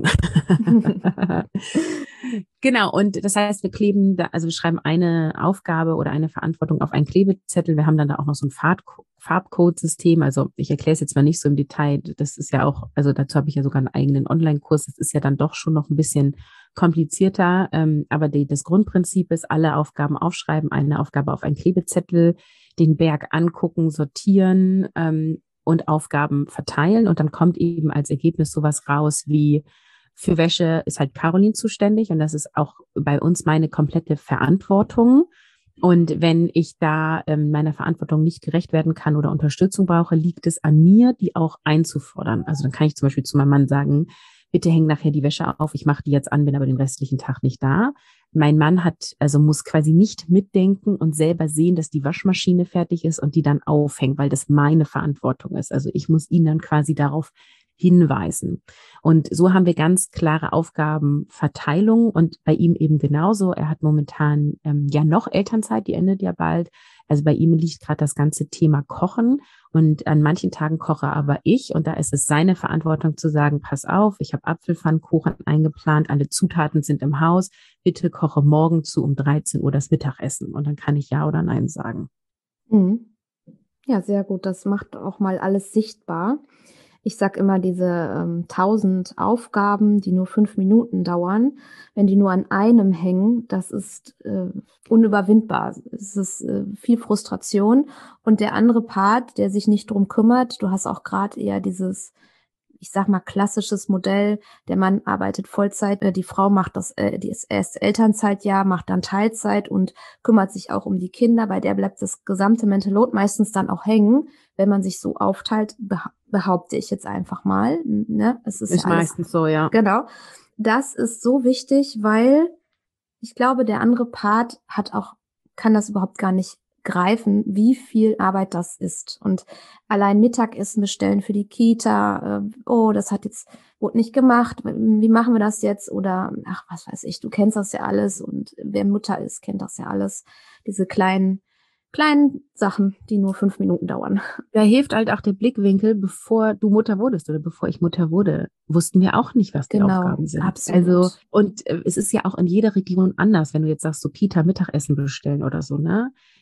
Genau, und das heißt, wir kleben, da, also wir schreiben eine Aufgabe oder eine Verantwortung auf einen Klebezettel. Wir haben dann da auch noch so ein Farb- Farbcode-System. Also ich erkläre es jetzt mal nicht so im Detail. Das ist ja auch, also dazu habe ich ja sogar einen eigenen Online-Kurs. Das ist ja dann doch schon noch ein bisschen komplizierter. Ähm, aber die, das Grundprinzip ist, alle Aufgaben aufschreiben, eine Aufgabe auf einen Klebezettel, den Berg angucken, sortieren ähm, und Aufgaben verteilen. Und dann kommt eben als Ergebnis sowas raus wie: Für Wäsche ist halt Caroline zuständig und das ist auch bei uns meine komplette Verantwortung. Und wenn ich da ähm, meiner Verantwortung nicht gerecht werden kann oder Unterstützung brauche, liegt es an mir, die auch einzufordern. Also dann kann ich zum Beispiel zu meinem Mann sagen, bitte häng nachher die Wäsche auf, ich mache die jetzt an, bin aber den restlichen Tag nicht da. Mein Mann hat, also muss quasi nicht mitdenken und selber sehen, dass die Waschmaschine fertig ist und die dann aufhängt, weil das meine Verantwortung ist. Also ich muss ihn dann quasi darauf hinweisen. Und so haben wir ganz klare Aufgabenverteilung und bei ihm eben genauso. Er hat momentan ähm, ja noch Elternzeit, die endet ja bald. Also bei ihm liegt gerade das ganze Thema Kochen und an manchen Tagen koche aber ich und da ist es seine Verantwortung zu sagen, pass auf, ich habe Apfelpfannkuchen eingeplant, alle Zutaten sind im Haus, bitte koche morgen zu um dreizehn Uhr das Mittagessen und dann kann ich ja oder nein sagen. Mhm. Ja, sehr gut. Das macht auch mal alles sichtbar. Ich sag immer, diese ähm, tausend Aufgaben, die nur fünf Minuten dauern, wenn die nur an einem hängen, das ist äh, unüberwindbar. Es ist äh, viel Frustration. Und der andere Part, der sich nicht drum kümmert, du hast auch gerade eher dieses, ich sag mal, klassisches Modell, der Mann arbeitet Vollzeit, äh, die Frau macht das, äh, die ist erst Elternzeitjahr, macht dann Teilzeit und kümmert sich auch um die Kinder. Bei der bleibt das gesamte Mental Load meistens dann auch hängen, wenn man sich so aufteilt, beha- behaupte ich jetzt einfach mal. Ne? Es ist, ist ja alles, meistens so, ja. Genau. Das ist so wichtig, weil ich glaube, der andere Part hat auch, kann das überhaupt gar nicht greifen, wie viel Arbeit das ist. Und allein Mittagessen bestellen für die Kita, äh, oh, das hat jetzt, wurde nicht gemacht, wie machen wir das jetzt? Oder, ach, was weiß ich, du kennst das ja alles und wer Mutter ist, kennt das ja alles. Diese kleinen, kleinen Sachen, die nur fünf Minuten dauern. Da hilft halt auch der Blickwinkel, bevor du Mutter wurdest oder bevor ich Mutter wurde, wussten wir auch nicht, was die Genau, Aufgaben sind. Absolut. Also, und äh, es ist ja auch in jeder Region anders, wenn du jetzt sagst, so Kita Mittagessen bestellen oder so, ne?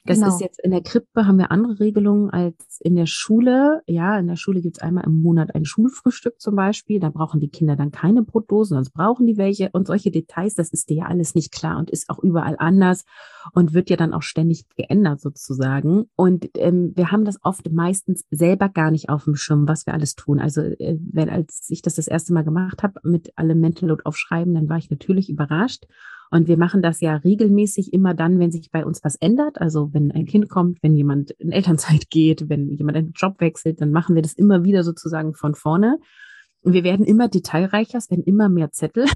Das Genau. ist jetzt in der Krippe haben wir andere Regelungen als in der Schule. Ja, in der Schule gibt es einmal im Monat ein Schulfrühstück zum Beispiel. Da brauchen die Kinder dann keine Brotdosen, sonst brauchen die welche. Und solche Details, das ist dir ja alles nicht klar und ist auch überall anders und wird ja dann auch ständig geändert sozusagen. Und ähm, wir haben das oft meistens selber gar nicht auf dem Schirm, was wir alles tun. Also äh, wenn als ich das das erste Mal gemacht habe, mit allem Mental Load aufschreiben, dann war ich natürlich überrascht. Und wir machen das ja regelmäßig immer dann, wenn sich bei uns was ändert. Also wenn ein Kind kommt, wenn jemand in Elternzeit geht, wenn jemand einen Job wechselt, dann machen wir das immer wieder sozusagen von vorne. Und wir werden immer detailreicher, es werden immer mehr Zettel.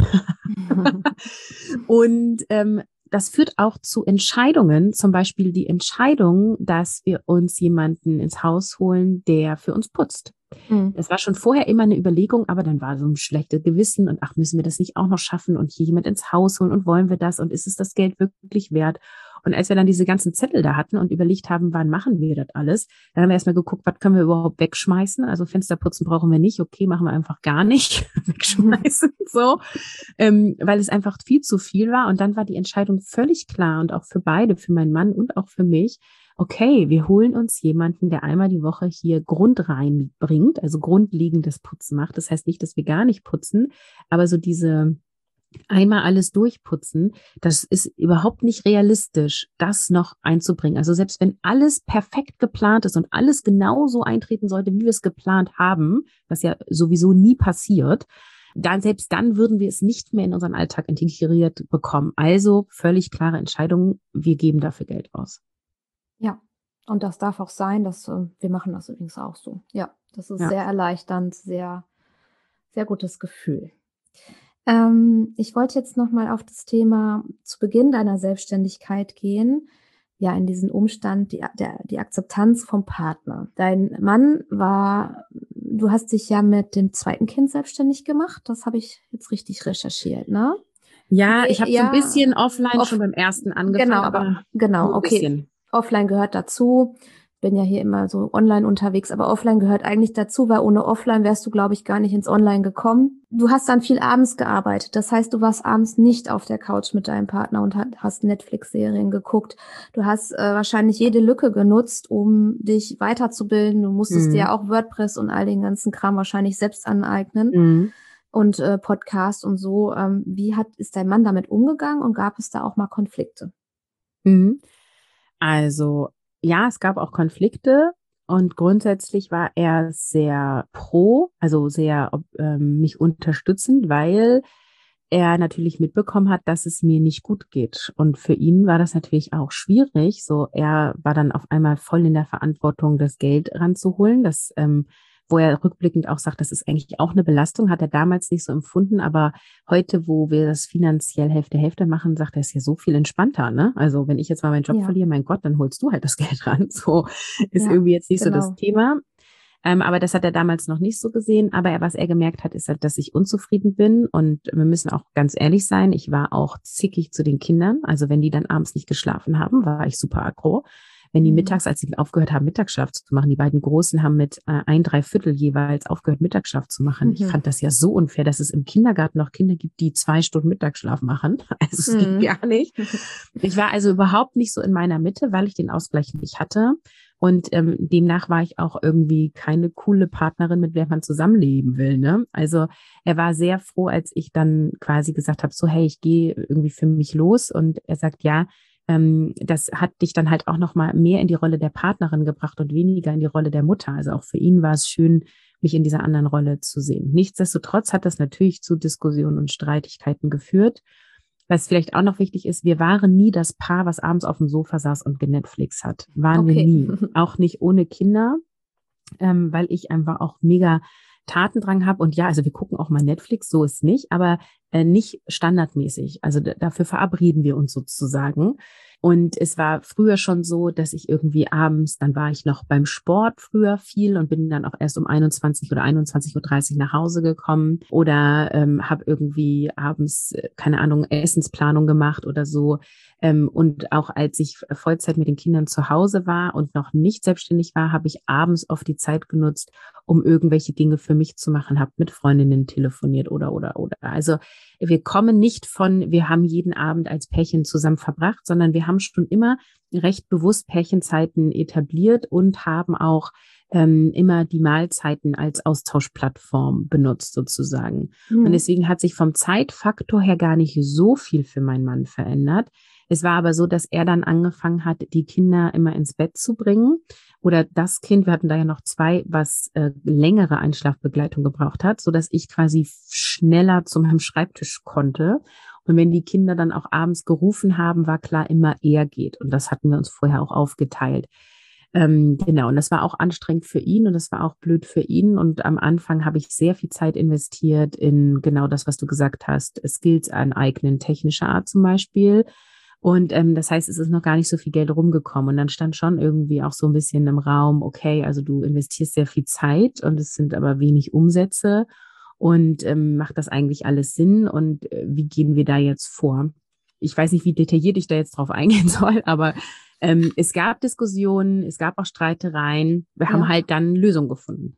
Und ähm, das führt auch zu Entscheidungen, zum Beispiel die Entscheidung, dass wir uns jemanden ins Haus holen, der für uns putzt. Mhm. Das war schon vorher immer eine Überlegung, aber dann war so ein schlechtes Gewissen und ach, müssen wir das nicht auch noch schaffen und hier jemand ins Haus holen und wollen wir das und ist es das Geld wirklich wert? Und als wir dann diese ganzen Zettel da hatten und überlegt haben, wann machen wir das alles, dann haben wir erstmal geguckt, was können wir überhaupt wegschmeißen? Also Fensterputzen brauchen wir nicht, okay, machen wir einfach gar nicht, wegschmeißen, so, ähm, weil es einfach viel zu viel war. Und dann war die Entscheidung völlig klar und auch für beide, für meinen Mann und auch für mich, okay, wir holen uns jemanden, der einmal die Woche hier Grund reinbringt, also grundlegendes Putzen macht. Das heißt nicht, dass wir gar nicht putzen, aber so diese einmal alles durchputzen, das ist überhaupt nicht realistisch, das noch einzubringen. Also selbst wenn alles perfekt geplant ist und alles genauso eintreten sollte, wie wir es geplant haben, was ja sowieso nie passiert, dann selbst dann würden wir es nicht mehr in unseren Alltag integriert bekommen. Also völlig klare Entscheidung, wir geben dafür Geld aus. Ja, und das darf auch sein, dass äh, wir machen das übrigens auch so. Ja, das ist Ja. sehr erleichternd, sehr, sehr gutes Gefühl. Ähm, ich wollte jetzt noch mal auf das Thema zu Beginn deiner Selbstständigkeit gehen. Ja, in diesen Umstand, die, der, die Akzeptanz vom Partner. Dein Mann war, du hast dich ja mit dem zweiten Kind selbstständig gemacht. Das habe ich jetzt richtig recherchiert, ne? Ja, ich habe Ja, so ein bisschen offline off- schon beim ersten angefangen, Genau, aber aber genau, nur ein okay. bisschen. Offline gehört dazu. Bin ja hier immer so online unterwegs, aber offline gehört eigentlich dazu, weil ohne offline wärst du, glaube ich, gar nicht ins Online gekommen. Du hast dann viel abends gearbeitet. Das heißt, du warst abends nicht auf der Couch mit deinem Partner und hast Netflix-Serien geguckt. Du hast äh, wahrscheinlich jede Lücke genutzt, um dich weiterzubilden. Du musstest Mhm. dir ja auch WordPress und all den ganzen Kram wahrscheinlich selbst aneignen. Mhm. Und äh, Podcast und so. Ähm, wie hat ist dein Mann damit umgegangen und gab es da auch mal Konflikte? Mhm. Also ja, es gab auch Konflikte und grundsätzlich war er sehr pro, also sehr ähm, mich unterstützend, weil er natürlich mitbekommen hat, dass es mir nicht gut geht. Und für ihn war das natürlich auch schwierig. So, er war dann auf einmal voll in der Verantwortung, das Geld ranzuholen, das ähm, wo er rückblickend auch sagt, das ist eigentlich auch eine Belastung, hat er damals nicht so empfunden, aber heute, wo wir das finanziell Hälfte Hälfte machen, sagt er, ist ja so viel entspannter, ne? Also wenn ich jetzt mal meinen Job Ja. verliere, mein Gott, dann holst du halt das Geld ran. So ist Ja, irgendwie jetzt nicht genau. so das Thema. Ähm, aber das hat er damals noch nicht so gesehen. Aber er, was er gemerkt hat, ist halt, dass ich unzufrieden bin. Und wir müssen auch ganz ehrlich sein, ich war auch zickig zu den Kindern. Also wenn die dann abends nicht geschlafen haben, war ich super aggro. Wenn die Mhm. mittags, als sie aufgehört haben, Mittagsschlaf zu machen, die beiden Großen haben mit äh, ein, drei Viertel jeweils aufgehört, Mittagsschlaf zu machen. Mhm. Ich fand das ja so unfair, dass es im Kindergarten noch Kinder gibt, die zwei Stunden Mittagsschlaf machen. Also es Mhm. ging gar nicht. Ich war also überhaupt nicht so in meiner Mitte, weil ich den Ausgleich nicht hatte. Und ähm, demnach war ich auch irgendwie keine coole Partnerin, mit der man zusammenleben will. Ne? Also er war sehr froh, als ich dann quasi gesagt habe, so hey, ich gehe irgendwie für mich los. Und er sagt, ja, ähm, das hat dich dann halt auch noch mal mehr in die Rolle der Partnerin gebracht und weniger in die Rolle der Mutter. Also auch für ihn war es schön, mich in dieser anderen Rolle zu sehen. Nichtsdestotrotz hat das natürlich zu Diskussionen und Streitigkeiten geführt. Was vielleicht auch noch wichtig ist, wir waren nie das Paar, was abends auf dem Sofa saß und genetflix hat. Waren Okay. wir nie. Auch nicht ohne Kinder, ähm, weil ich einfach auch mega Tatendrang habe. Und ja, also wir gucken auch mal Netflix, so ist nicht, aber äh, nicht standardmäßig. Also d- dafür verabreden wir uns sozusagen. Und es war früher schon so, dass ich irgendwie abends, dann war ich noch beim Sport früher viel und bin dann auch erst um einundzwanzig oder einundzwanzig Uhr dreißig nach Hause gekommen oder ähm, habe irgendwie abends, keine Ahnung, Essensplanung gemacht oder so. Ähm, und auch als ich Vollzeit mit den Kindern zu Hause war und noch nicht selbstständig war, habe ich abends oft die Zeit genutzt, um irgendwelche Dinge für mich zu machen, habe mit Freundinnen telefoniert oder, oder, oder. Also wir kommen nicht von, wir haben jeden Abend als Pärchen zusammen verbracht, sondern wir haben schon immer recht bewusst Pärchenzeiten etabliert und haben auch ähm, immer die Mahlzeiten als Austauschplattform benutzt sozusagen. Mhm. Und deswegen hat sich vom Zeitfaktor her gar nicht so viel für meinen Mann verändert. Es war aber so, dass er dann angefangen hat, die Kinder immer ins Bett zu bringen. Oder das Kind, wir hatten da ja noch zwei, was äh, längere Einschlafbegleitung gebraucht hat, so dass ich quasi schneller zu meinem Schreibtisch konnte. Und wenn die Kinder dann auch abends gerufen haben, war klar, immer er geht. Und das hatten wir uns vorher auch aufgeteilt. Ähm, genau, und das war auch anstrengend für ihn und das war auch blöd für ihn. Und am Anfang habe ich sehr viel Zeit investiert in genau das, was du gesagt hast, Skills aneignen, technischer Art zum Beispiel. Und ähm, das heißt, es ist noch gar nicht so viel Geld rumgekommen. Und dann stand schon irgendwie auch so ein bisschen im Raum, okay, also du investierst sehr viel Zeit und es sind aber wenig Umsätze. Und ähm, macht das eigentlich alles Sinn? Und äh, wie gehen wir da jetzt vor? Ich weiß nicht, wie detailliert ich da jetzt drauf eingehen soll, aber ähm, es gab Diskussionen, es gab auch Streitereien. Wir ja. haben halt dann Lösungen gefunden.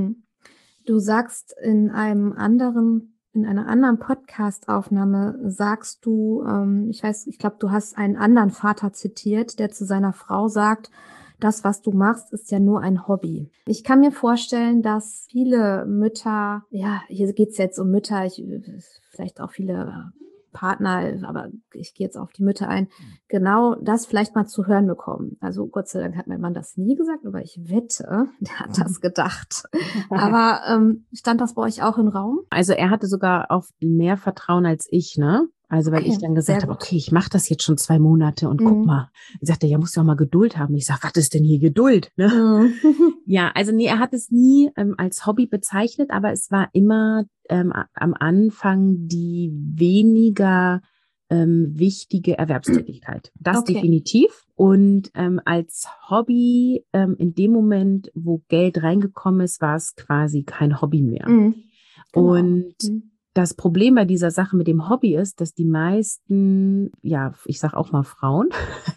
Du sagst in einem anderen In einer anderen Podcast-Aufnahme sagst du, ähm, ich weiß, ich glaube, du hast einen anderen Vater zitiert, der zu seiner Frau sagt, das, was du machst, ist ja nur ein Hobby. Ich kann mir vorstellen, dass viele Mütter, ja, hier geht's jetzt um Mütter, ich, vielleicht auch viele Partner, aber ich gehe jetzt auf die Mütter ein, genau das vielleicht mal zu hören bekommen. Also Gott sei Dank hat mein Mann das nie gesagt, aber ich wette, der hat das gedacht. Aber ähm, stand das bei euch auch im Raum? Also er hatte sogar auf mehr Vertrauen als ich, ne? Also weil okay, ich dann gesagt habe, okay, ich mache das jetzt schon zwei Monate und mhm. guck mal. Er sagte, ja, musst du auch mal Geduld haben. Ich sage, was ist denn hier Geduld? Ne? Mhm. Ja, also nee, er hat es nie ähm, als Hobby bezeichnet, aber es war immer ähm, am Anfang die weniger ähm, wichtige Erwerbstätigkeit. Das okay. definitiv. Und ähm, als Hobby ähm, in dem Moment, wo Geld reingekommen ist, war es quasi kein Hobby mehr. Mhm. Genau. Und mhm. das Problem bei dieser Sache mit dem Hobby ist, dass die meisten, ja, ich sag auch mal Frauen,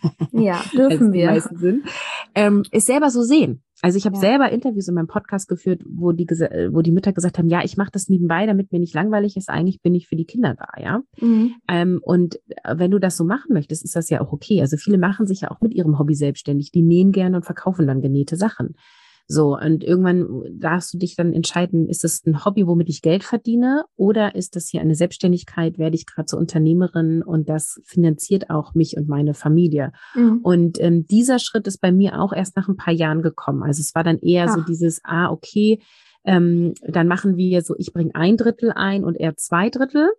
ja, dürfen die wir, meisten sind, ähm, es selber so sehen. Also ich habe ja. selber Interviews in meinem Podcast geführt, wo die, wo die Mütter gesagt haben, ja, ich mache das nebenbei, damit mir nicht langweilig ist. Eigentlich bin ich für die Kinder da, ja. Mhm. Ähm, und wenn du das so machen möchtest, ist das ja auch okay. Also viele machen sich ja auch mit ihrem Hobby selbstständig. Die nähen gerne und verkaufen dann genähte Sachen. So, und irgendwann darfst du dich dann entscheiden, ist das ein Hobby, womit ich Geld verdiene, oder ist das hier eine Selbstständigkeit, werde ich gerade zur Unternehmerin und das finanziert auch mich und meine Familie. Mhm. Und ähm, dieser Schritt ist bei mir auch erst nach ein paar Jahren gekommen. Also es war dann eher Ach. so dieses, ah, okay, ähm, dann machen wir so, ich bringe ein Drittel ein und er zwei Drittel.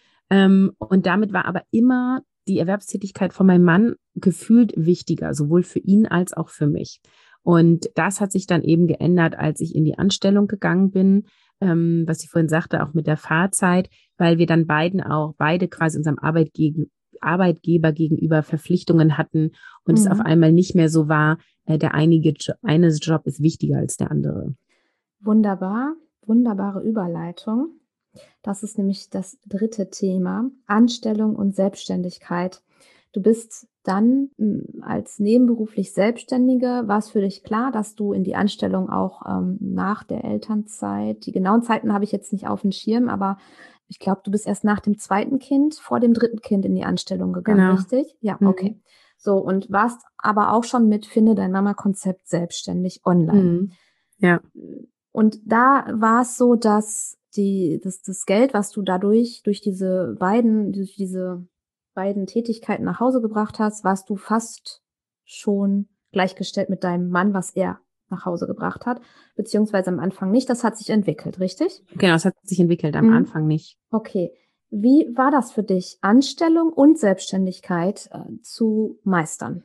Ähm, und damit war aber immer die Erwerbstätigkeit von meinem Mann gefühlt wichtiger, sowohl für ihn als auch für mich. Und das hat sich dann eben geändert, als ich in die Anstellung gegangen bin, ähm, was ich vorhin sagte, auch mit der Fahrzeit, weil wir dann beiden auch, beide quasi unserem Arbeitge- Arbeitgeber gegenüber Verpflichtungen hatten und mhm. es auf einmal nicht mehr so war, äh, der einige jo- eine Job ist wichtiger als der andere. Wunderbar, wunderbare Überleitung. Das ist nämlich das dritte Thema, Anstellung und Selbstständigkeit. Du bist dann als nebenberuflich Selbstständige, war es für dich klar, dass du in die Anstellung auch ähm, nach der Elternzeit, die genauen Zeiten habe ich jetzt nicht auf dem Schirm, aber ich glaube, du bist erst nach dem zweiten Kind, vor dem dritten Kind in die Anstellung gegangen, genau. Richtig? Ja, mhm. okay. So, und warst aber auch schon mit Finde dein Mama-Konzept selbstständig online. Mhm. Ja. Und da war es so, dass die, das, das Geld, was du dadurch, durch diese beiden, durch diese beiden Tätigkeiten nach Hause gebracht hast, warst du fast schon gleichgestellt mit deinem Mann, was er nach Hause gebracht hat, beziehungsweise am Anfang nicht. Das hat sich entwickelt, richtig? Genau, es hat sich entwickelt, am mhm. Anfang nicht. Okay. Wie war das für dich, Anstellung und Selbstständigkeit äh, zu meistern?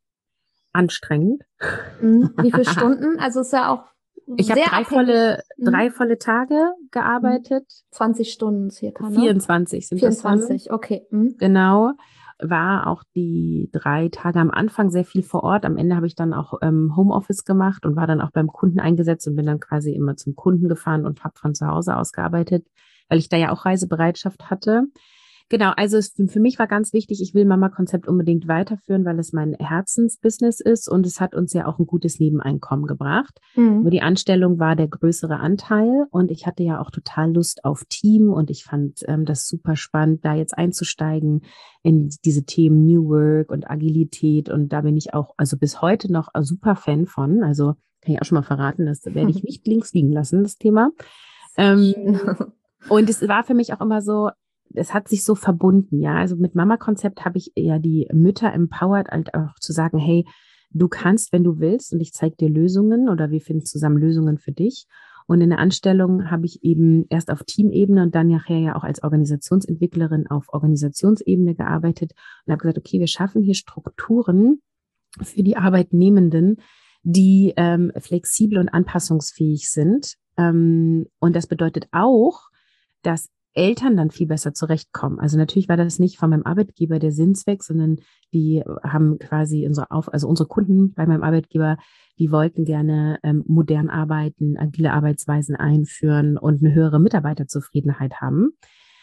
Anstrengend. Mhm. Wie viele Stunden? Also es ist ja auch Ich habe drei volle, drei volle Tage gearbeitet. zwanzig Stunden circa, ne? vierundzwanzig sind vierundzwanzig, das dann. Okay. Mhm. Genau. War auch die drei Tage am Anfang sehr viel vor Ort. Am Ende habe ich dann auch ähm, Homeoffice gemacht und war dann auch beim Kunden eingesetzt und bin dann quasi immer zum Kunden gefahren und habe von zu Hause aus gearbeitet, weil ich da ja auch Reisebereitschaft hatte. Genau, also es, für mich war ganz wichtig, ich will Mama-Konzept unbedingt weiterführen, weil es mein Herzensbusiness ist und es hat uns ja auch ein gutes Nebeneinkommen gebracht. Mhm. Nur die Anstellung war der größere Anteil und ich hatte ja auch total Lust auf Team und ich fand ähm, das super spannend, da jetzt einzusteigen in diese Themen New Work und Agilität und da bin ich auch, also bis heute noch ein super Fan von, also kann ich auch schon mal verraten, das werde ich nicht links liegen lassen, das Thema. Ähm, und es war für mich auch immer so, es hat sich so verbunden, ja. Also mit Mama-Konzept habe ich ja die Mütter empowered, halt auch zu sagen, hey, du kannst, wenn du willst, und ich zeige dir Lösungen oder wir finden zusammen Lösungen für dich. Und in der Anstellung habe ich eben erst auf Teamebene und dann nachher ja auch als Organisationsentwicklerin auf Organisationsebene gearbeitet und habe gesagt, okay, wir schaffen hier Strukturen für die Arbeitnehmenden, die ähm, flexibel und anpassungsfähig sind. Ähm, und das bedeutet auch, dass Eltern dann viel besser zurechtkommen. Also natürlich war das nicht von meinem Arbeitgeber der Sinnzweck, sondern die haben quasi unsere Auf, also unsere Kunden bei meinem Arbeitgeber, die wollten gerne ähm, modern arbeiten, agile Arbeitsweisen einführen und eine höhere Mitarbeiterzufriedenheit haben.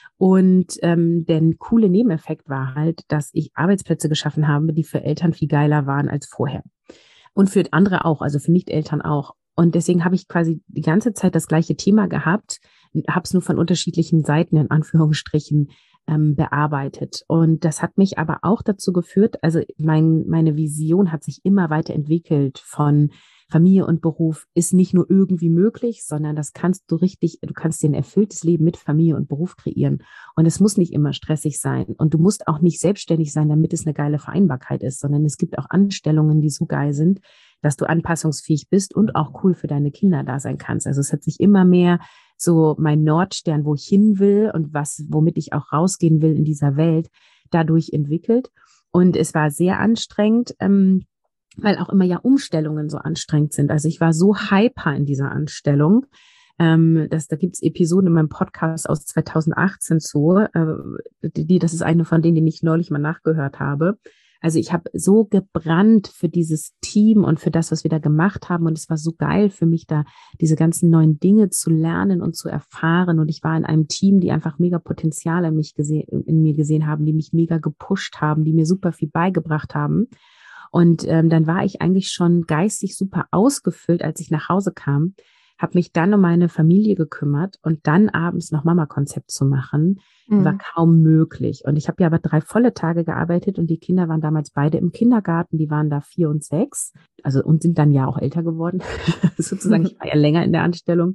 Und ähm, der coole Nebeneffekt war halt, dass ich Arbeitsplätze geschaffen habe, die für Eltern viel geiler waren als vorher. Und für andere auch, also für Nicht-Eltern auch. Und deswegen habe ich quasi die ganze Zeit das gleiche Thema gehabt, habe es nur von unterschiedlichen Seiten in Anführungsstrichen ähm, bearbeitet. Und das hat mich aber auch dazu geführt, also mein, meine Vision hat sich immer weiterentwickelt von Familie und Beruf ist nicht nur irgendwie möglich, sondern das kannst du richtig, du kannst dir ein erfülltes Leben mit Familie und Beruf kreieren. Und es muss nicht immer stressig sein. Und du musst auch nicht selbstständig sein, damit es eine geile Vereinbarkeit ist, sondern es gibt auch Anstellungen, die so geil sind, dass du anpassungsfähig bist und auch cool für deine Kinder da sein kannst. Also es hat sich immer mehr so mein Nordstern, wo ich hin will und was, womit ich auch rausgehen will in dieser Welt, dadurch entwickelt. Und es war sehr anstrengend, ähm, weil auch immer ja Umstellungen so anstrengend sind. Also ich war so hyper in dieser Anstellung. Ähm, das, da gibt's Episoden in meinem Podcast aus zweitausendachtzehn zu. Äh, die, die, das ist eine von denen, die ich neulich mal nachgehört habe. Also ich habe so gebrannt für dieses Team und für das, was wir da gemacht haben. Und es war so geil für mich, da diese ganzen neuen Dinge zu lernen und zu erfahren. Und ich war in einem Team, die einfach mega Potenzial in, mich gesehen, in mir gesehen haben, die mich mega gepusht haben, die mir super viel beigebracht haben. Und ähm, dann war ich eigentlich schon geistig super ausgefüllt, als ich nach Hause kam, habe mich dann um meine Familie gekümmert und dann abends noch Mama-Konzept zu machen, mhm. war kaum möglich. Und ich habe ja aber drei volle Tage gearbeitet und die Kinder waren damals beide im Kindergarten, die waren da vier und sechs, also und sind dann ja auch älter geworden, sozusagen, ich war ja länger in der Anstellung.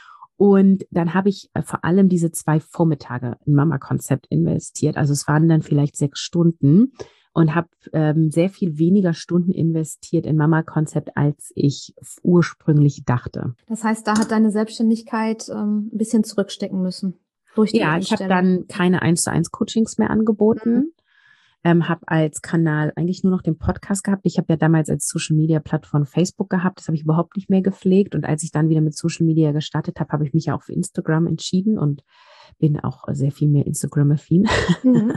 Und dann habe ich vor allem diese zwei Vormittage in Mama-Konzept investiert. Also es waren dann vielleicht sechs Stunden. Und habe ähm, sehr viel weniger Stunden investiert in Mama-Konzept, als ich ursprünglich dachte. Das heißt, da hat deine Selbstständigkeit ähm, ein bisschen zurückstecken müssen durch die Ja, ich habe dann keine eins zu eins Coachings mehr angeboten, mhm. ähm, habe als Kanal eigentlich nur noch den Podcast gehabt. Ich habe ja damals als Social-Media-Plattform Facebook gehabt, das habe ich überhaupt nicht mehr gepflegt. Und als ich dann wieder mit Social Media gestartet habe, habe ich mich ja auch für Instagram entschieden und bin auch sehr viel mehr Instagram-affin. Mhm.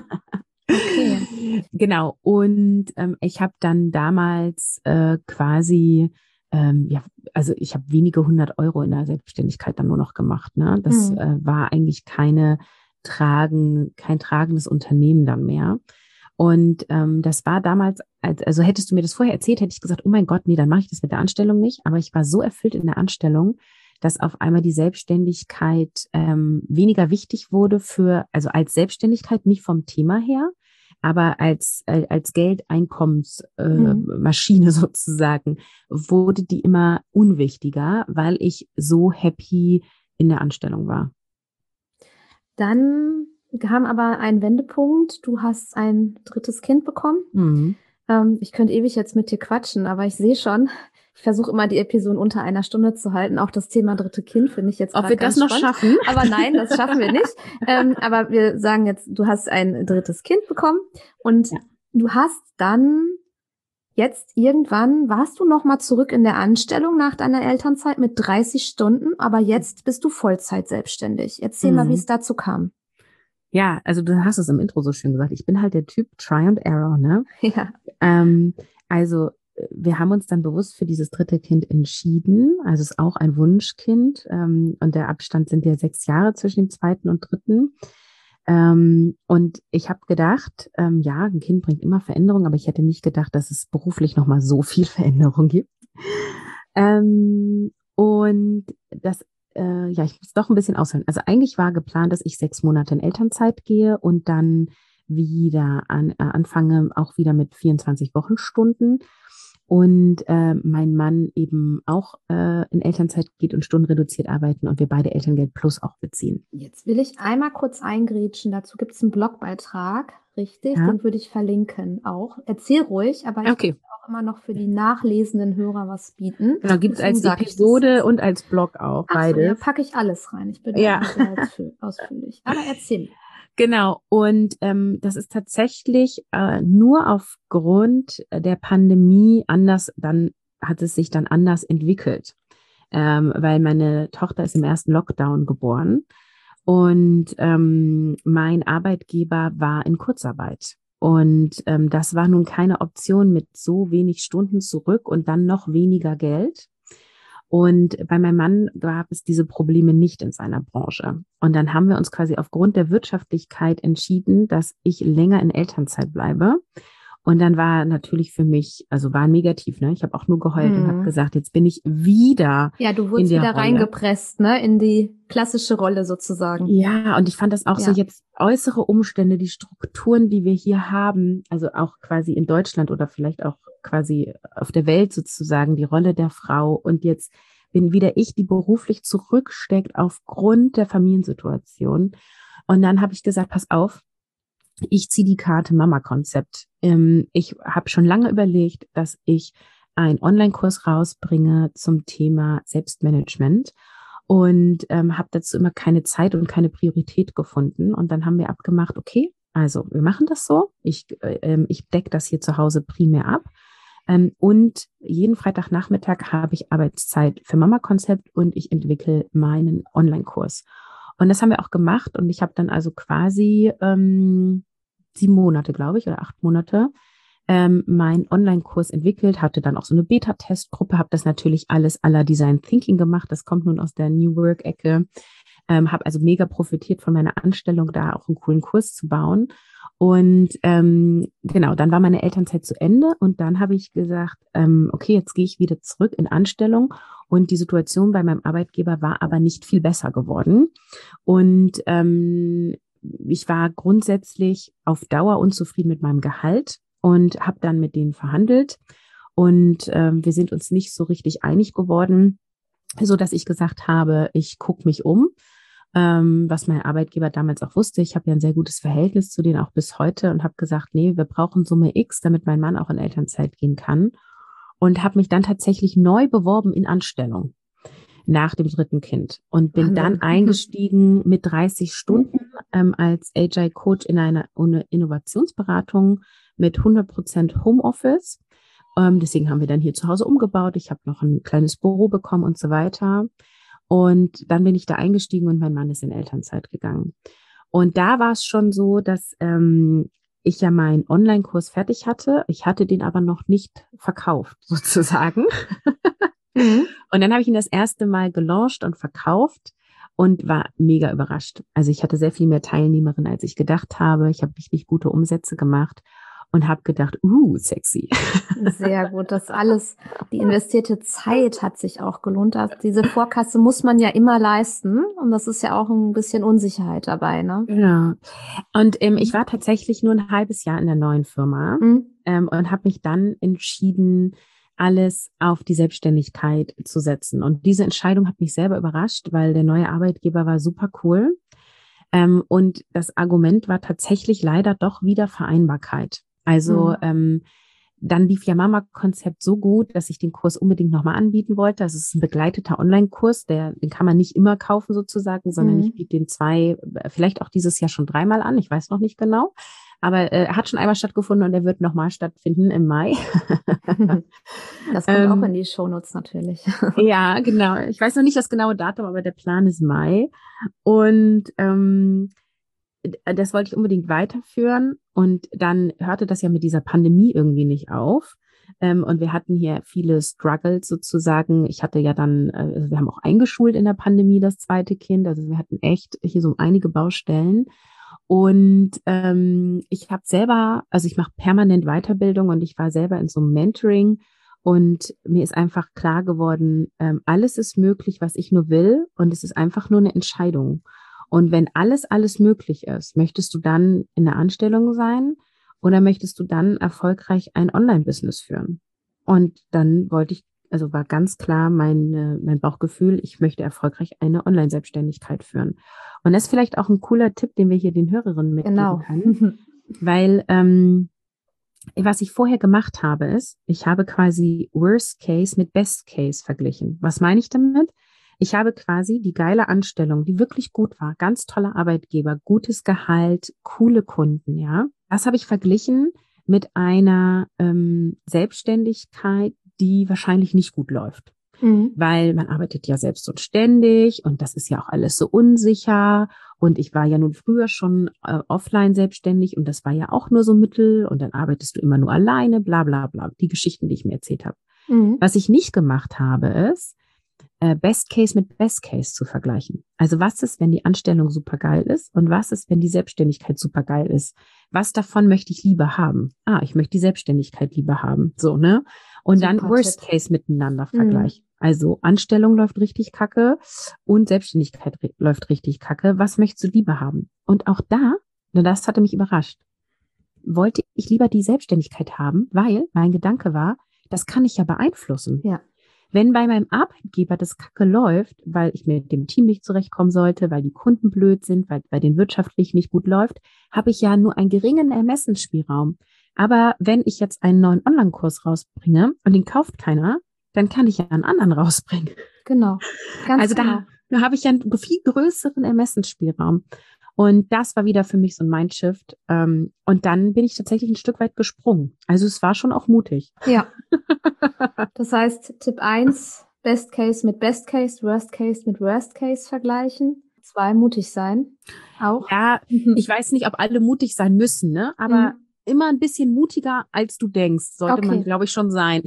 Okay. Genau. Und ähm, ich habe dann damals äh, quasi, ähm, ja, also ich habe wenige hundert Euro in der Selbstständigkeit dann nur noch gemacht. Ne? Das mhm. äh, war eigentlich keine tragen, kein tragendes Unternehmen dann mehr. Und ähm, das war damals, als, also hättest du mir das vorher erzählt, hätte ich gesagt, oh mein Gott, nee, dann mache ich das mit der Anstellung nicht. Aber ich war so erfüllt in der Anstellung, dass auf einmal die Selbstständigkeit ähm, weniger wichtig wurde für, also als Selbstständigkeit, nicht vom Thema her, aber als, äh, als Geldeinkommensmaschine äh, mhm. sozusagen, wurde die immer unwichtiger, weil ich so happy in der Anstellung war. Dann kam aber ein Wendepunkt. Du hast ein drittes Kind bekommen. Mhm. Ähm, ich könnte ewig jetzt mit dir quatschen, aber ich sehe schon, ich versuche immer die Episoden unter einer Stunde zu halten. Auch das Thema dritte Kind finde ich jetzt Ob wir das noch spannend. schaffen? Aber nein, das schaffen wir nicht. ähm, aber wir sagen jetzt, du hast ein drittes Kind bekommen und ja. du hast dann jetzt irgendwann, warst du noch mal zurück in der Anstellung nach deiner Elternzeit mit dreißig Stunden, aber jetzt bist du Vollzeit selbstständig. Erzähl mhm. mal, wie es dazu kam. Ja, also du hast es im Intro so schön gesagt. Ich bin halt der Typ Try and Error, ne? Ja. Ähm, also wir haben uns dann bewusst für dieses dritte Kind entschieden. Also es ist auch ein Wunschkind. Ähm, und der Abstand sind ja sechs Jahre zwischen dem zweiten und dritten. Ähm, und ich habe gedacht, ähm, ja, ein Kind bringt immer Veränderung, aber ich hätte nicht gedacht, dass es beruflich nochmal so viel Veränderung gibt. Ähm, und das, äh, ja, ich muss doch ein bisschen ausholen. Also eigentlich war geplant, dass ich sechs Monate in Elternzeit gehe und dann wieder an, äh, anfange, auch wieder mit vierundzwanzig Wochenstunden. Und äh, mein Mann eben auch äh, in Elternzeit geht und stundenreduziert arbeiten und wir beide Elterngeld Plus auch beziehen. Jetzt will ich einmal kurz eingrätschen. Dazu gibt es einen Blogbeitrag, richtig? Ja, Den würde ich verlinken auch. Erzähl ruhig, aber ich okay. will auch immer noch für die nachlesenden Hörer was bieten. Genau, gibt es Deswegen als sage ich das Episode jetzt. und als Blog auch, Ach so, ja, beides. packe ich alles rein. Ich bin da Ja, immer sehr ausfü- ausführlich. Aber erzähl. genau. Und ähm, das ist tatsächlich äh, nur aufgrund der Pandemie anders, dann hat es sich dann anders entwickelt, ähm, weil meine Tochter ist im ersten Lockdown geboren und ähm, mein Arbeitgeber war in Kurzarbeit. Und ähm, das war nun keine Option mit so wenig Stunden zurück und dann noch weniger Geld. Und bei meinem Mann gab es diese Probleme nicht in seiner Branche. Und dann haben wir uns quasi aufgrund der Wirtschaftlichkeit entschieden, dass ich länger in Elternzeit bleibe. Und dann war natürlich für mich, also war negativ, ne? Ich habe auch nur geheult und habe Hm. gesagt, jetzt bin ich wieder Ja, du in wurdest der wieder Rolle. reingepresst, ne? In die klassische Rolle sozusagen. Ja, und ich fand das auch so Ja. jetzt äußere Umstände, die Strukturen, die wir hier haben, also auch quasi in Deutschland oder vielleicht auch quasi auf der Welt sozusagen, die Rolle der Frau. Und jetzt bin wieder ich, die beruflich zurücksteckt aufgrund der Familiensituation. Und dann habe ich gesagt, pass auf, ich ziehe die Karte Mama-Konzept. Ähm, ich habe schon lange überlegt, dass ich einen Online-Kurs rausbringe zum Thema Selbstmanagement und ähm, habe dazu immer keine Zeit und keine Priorität gefunden. Und dann haben wir abgemacht, okay, also wir machen das so. Ich, äh, ich decke das hier zu Hause primär ab. Ähm, und jeden Freitagnachmittag habe ich Arbeitszeit für Mama-Konzept und ich entwickle meinen Online-Kurs. Und das haben wir auch gemacht. Und ich habe dann also quasi ähm, sieben Monate, glaube ich, oder acht Monate ähm, meinen Online-Kurs entwickelt, hatte dann auch so eine Beta-Testgruppe, habe das natürlich alles à la Design Thinking gemacht. Das kommt nun aus der New Work-Ecke. Ähm, habe also mega profitiert von meiner Anstellung, da auch einen coolen Kurs zu bauen. Und ähm, genau, dann war meine Elternzeit zu Ende und dann habe ich gesagt, ähm, okay, jetzt gehe ich wieder zurück in Anstellung. Und die Situation bei meinem Arbeitgeber war aber nicht viel besser geworden. Und ähm, ich war grundsätzlich auf Dauer unzufrieden mit meinem Gehalt und habe dann mit denen verhandelt. Und ähm, wir sind uns nicht so richtig einig geworden, so dass ich gesagt habe, ich gucke mich um, ähm, was mein Arbeitgeber damals auch wusste. Ich habe ja ein sehr gutes Verhältnis zu denen auch bis heute und habe gesagt, nee, wir brauchen Summe X, damit mein Mann auch in Elternzeit gehen kann. Und habe mich dann tatsächlich neu beworben in Anstellung nach dem dritten Kind und bin Wahnsinn. dann eingestiegen mit dreißig Stunden ähm, als A J-Coach in einer Innovationsberatung mit hundert Prozent Homeoffice. Ähm, deswegen haben wir dann hier zu Hause umgebaut. Ich habe noch ein kleines Büro bekommen und so weiter. Und dann bin ich da eingestiegen und mein Mann ist in Elternzeit gegangen. Und da war es schon so, dass ähm, ich ja meinen Online-Kurs fertig hatte. Ich hatte den aber noch nicht verkauft, sozusagen. Mhm. Und dann habe ich ihn das erste Mal gelauncht und verkauft und war mega überrascht. Also ich hatte sehr viel mehr Teilnehmerinnen, als ich gedacht habe. Ich habe richtig gute Umsätze gemacht und habe gedacht, uh, sexy. Sehr gut, das alles, die investierte Zeit hat sich auch gelohnt. Das- Diese Vorkasse muss man ja immer leisten und das ist ja auch ein bisschen Unsicherheit dabei, ne? Ja. Und ähm, ich war tatsächlich nur ein halbes Jahr in der neuen Firma Mhm. ähm, und habe mich dann entschieden, alles auf die Selbstständigkeit zu setzen. Und diese Entscheidung hat mich selber überrascht, weil der neue Arbeitgeber war super cool. Ähm, und das Argument war tatsächlich leider doch wieder Vereinbarkeit. Also Mhm. ähm, dann lief ja Mama-Konzept so gut, dass ich den Kurs unbedingt nochmal anbieten wollte. Das ist ein begleiteter Online-Kurs, der, den kann man nicht immer kaufen sozusagen, sondern Mhm. ich biete den zwei, vielleicht auch dieses Jahr schon dreimal an. Ich weiß noch nicht genau. Aber äh, er hat schon einmal stattgefunden und er wird nochmal stattfinden im Mai. Das kommt auch Ähm, in die Shownotes natürlich. ja, genau. Ich weiß noch nicht das genaue Datum, aber der Plan ist Mai. Und ähm, das wollte ich unbedingt weiterführen. Und dann hörte das ja mit dieser Pandemie irgendwie nicht auf. Ähm, und wir hatten hier viele Struggles sozusagen. Ich hatte ja dann, äh, also wir haben auch eingeschult in der Pandemie das zweite Kind. Also wir hatten echt hier so einige Baustellen. Und ähm, ich habe selber, also ich mache permanent Weiterbildung und ich war selber in so einem Mentoring und mir ist einfach klar geworden, ähm, alles ist möglich, was ich nur will und es ist einfach nur eine Entscheidung. Und wenn alles, alles möglich ist, möchtest du dann in der Anstellung sein oder möchtest du dann erfolgreich ein Online-Business führen? Und dann wollte ich, also war ganz klar mein, äh, mein Bauchgefühl, ich möchte erfolgreich eine Online-Selbstständigkeit führen. Und das ist vielleicht auch ein cooler Tipp, den wir hier den Hörerinnen mitgeben Genau. können, weil ähm, was ich vorher gemacht habe, ist, ich habe quasi Worst Case mit Best Case verglichen. Was meine ich damit? Ich habe quasi die geile Anstellung, die wirklich gut war, ganz toller Arbeitgeber, gutes Gehalt, coole Kunden, ja. Das habe ich verglichen mit einer ähm, Selbstständigkeit, die wahrscheinlich nicht gut läuft. Mhm. Weil man arbeitet ja selbst und ständig und das ist ja auch alles so unsicher. Und ich war ja nun früher schon äh, offline selbstständig und das war ja auch nur so Mittel und dann arbeitest du immer nur alleine, bla bla bla. Die Geschichten, die ich mir erzählt habe. Mhm. Was ich nicht gemacht habe, ist, äh, Best Case mit Best Case zu vergleichen. Also was ist, wenn die Anstellung super geil ist und was ist, wenn die Selbstständigkeit super geil ist? Was davon möchte ich lieber haben? Ah, ich möchte die Selbstständigkeit lieber haben. So, ne? Und super dann Worst Tipp. Case miteinander vergleichen. Mhm. Also Anstellung läuft richtig kacke und Selbstständigkeit re- läuft richtig kacke. Was möchtest du lieber haben? Und auch da, das hatte mich überrascht, wollte ich lieber die Selbstständigkeit haben, weil mein Gedanke war, das kann ich ja beeinflussen. Ja. Wenn bei meinem Arbeitgeber das kacke läuft, weil ich mit dem Team nicht zurechtkommen sollte, weil die Kunden blöd sind, weil bei denen wirtschaftlich nicht gut läuft, habe ich ja nur einen geringen Ermessensspielraum. Aber wenn ich jetzt einen neuen Online-Kurs rausbringe und den kauft keiner, dann kann ich ja einen anderen rausbringen. Genau. Ganz also genau. da, da habe ich ja einen viel größeren Ermessensspielraum. Und das war wieder für mich so ein Mindshift. Ähm, und dann bin ich tatsächlich ein Stück weit gesprungen. Also es war schon auch mutig. Ja. Das heißt, Tipp eins, Best Case mit Best Case, Worst Case mit Worst Case vergleichen. Zwei, mutig sein. Auch. Ja, ich weiß nicht, ob alle mutig sein müssen, ne? Aber mhm. immer ein bisschen mutiger, als du denkst, sollte okay. man, glaube ich, schon sein.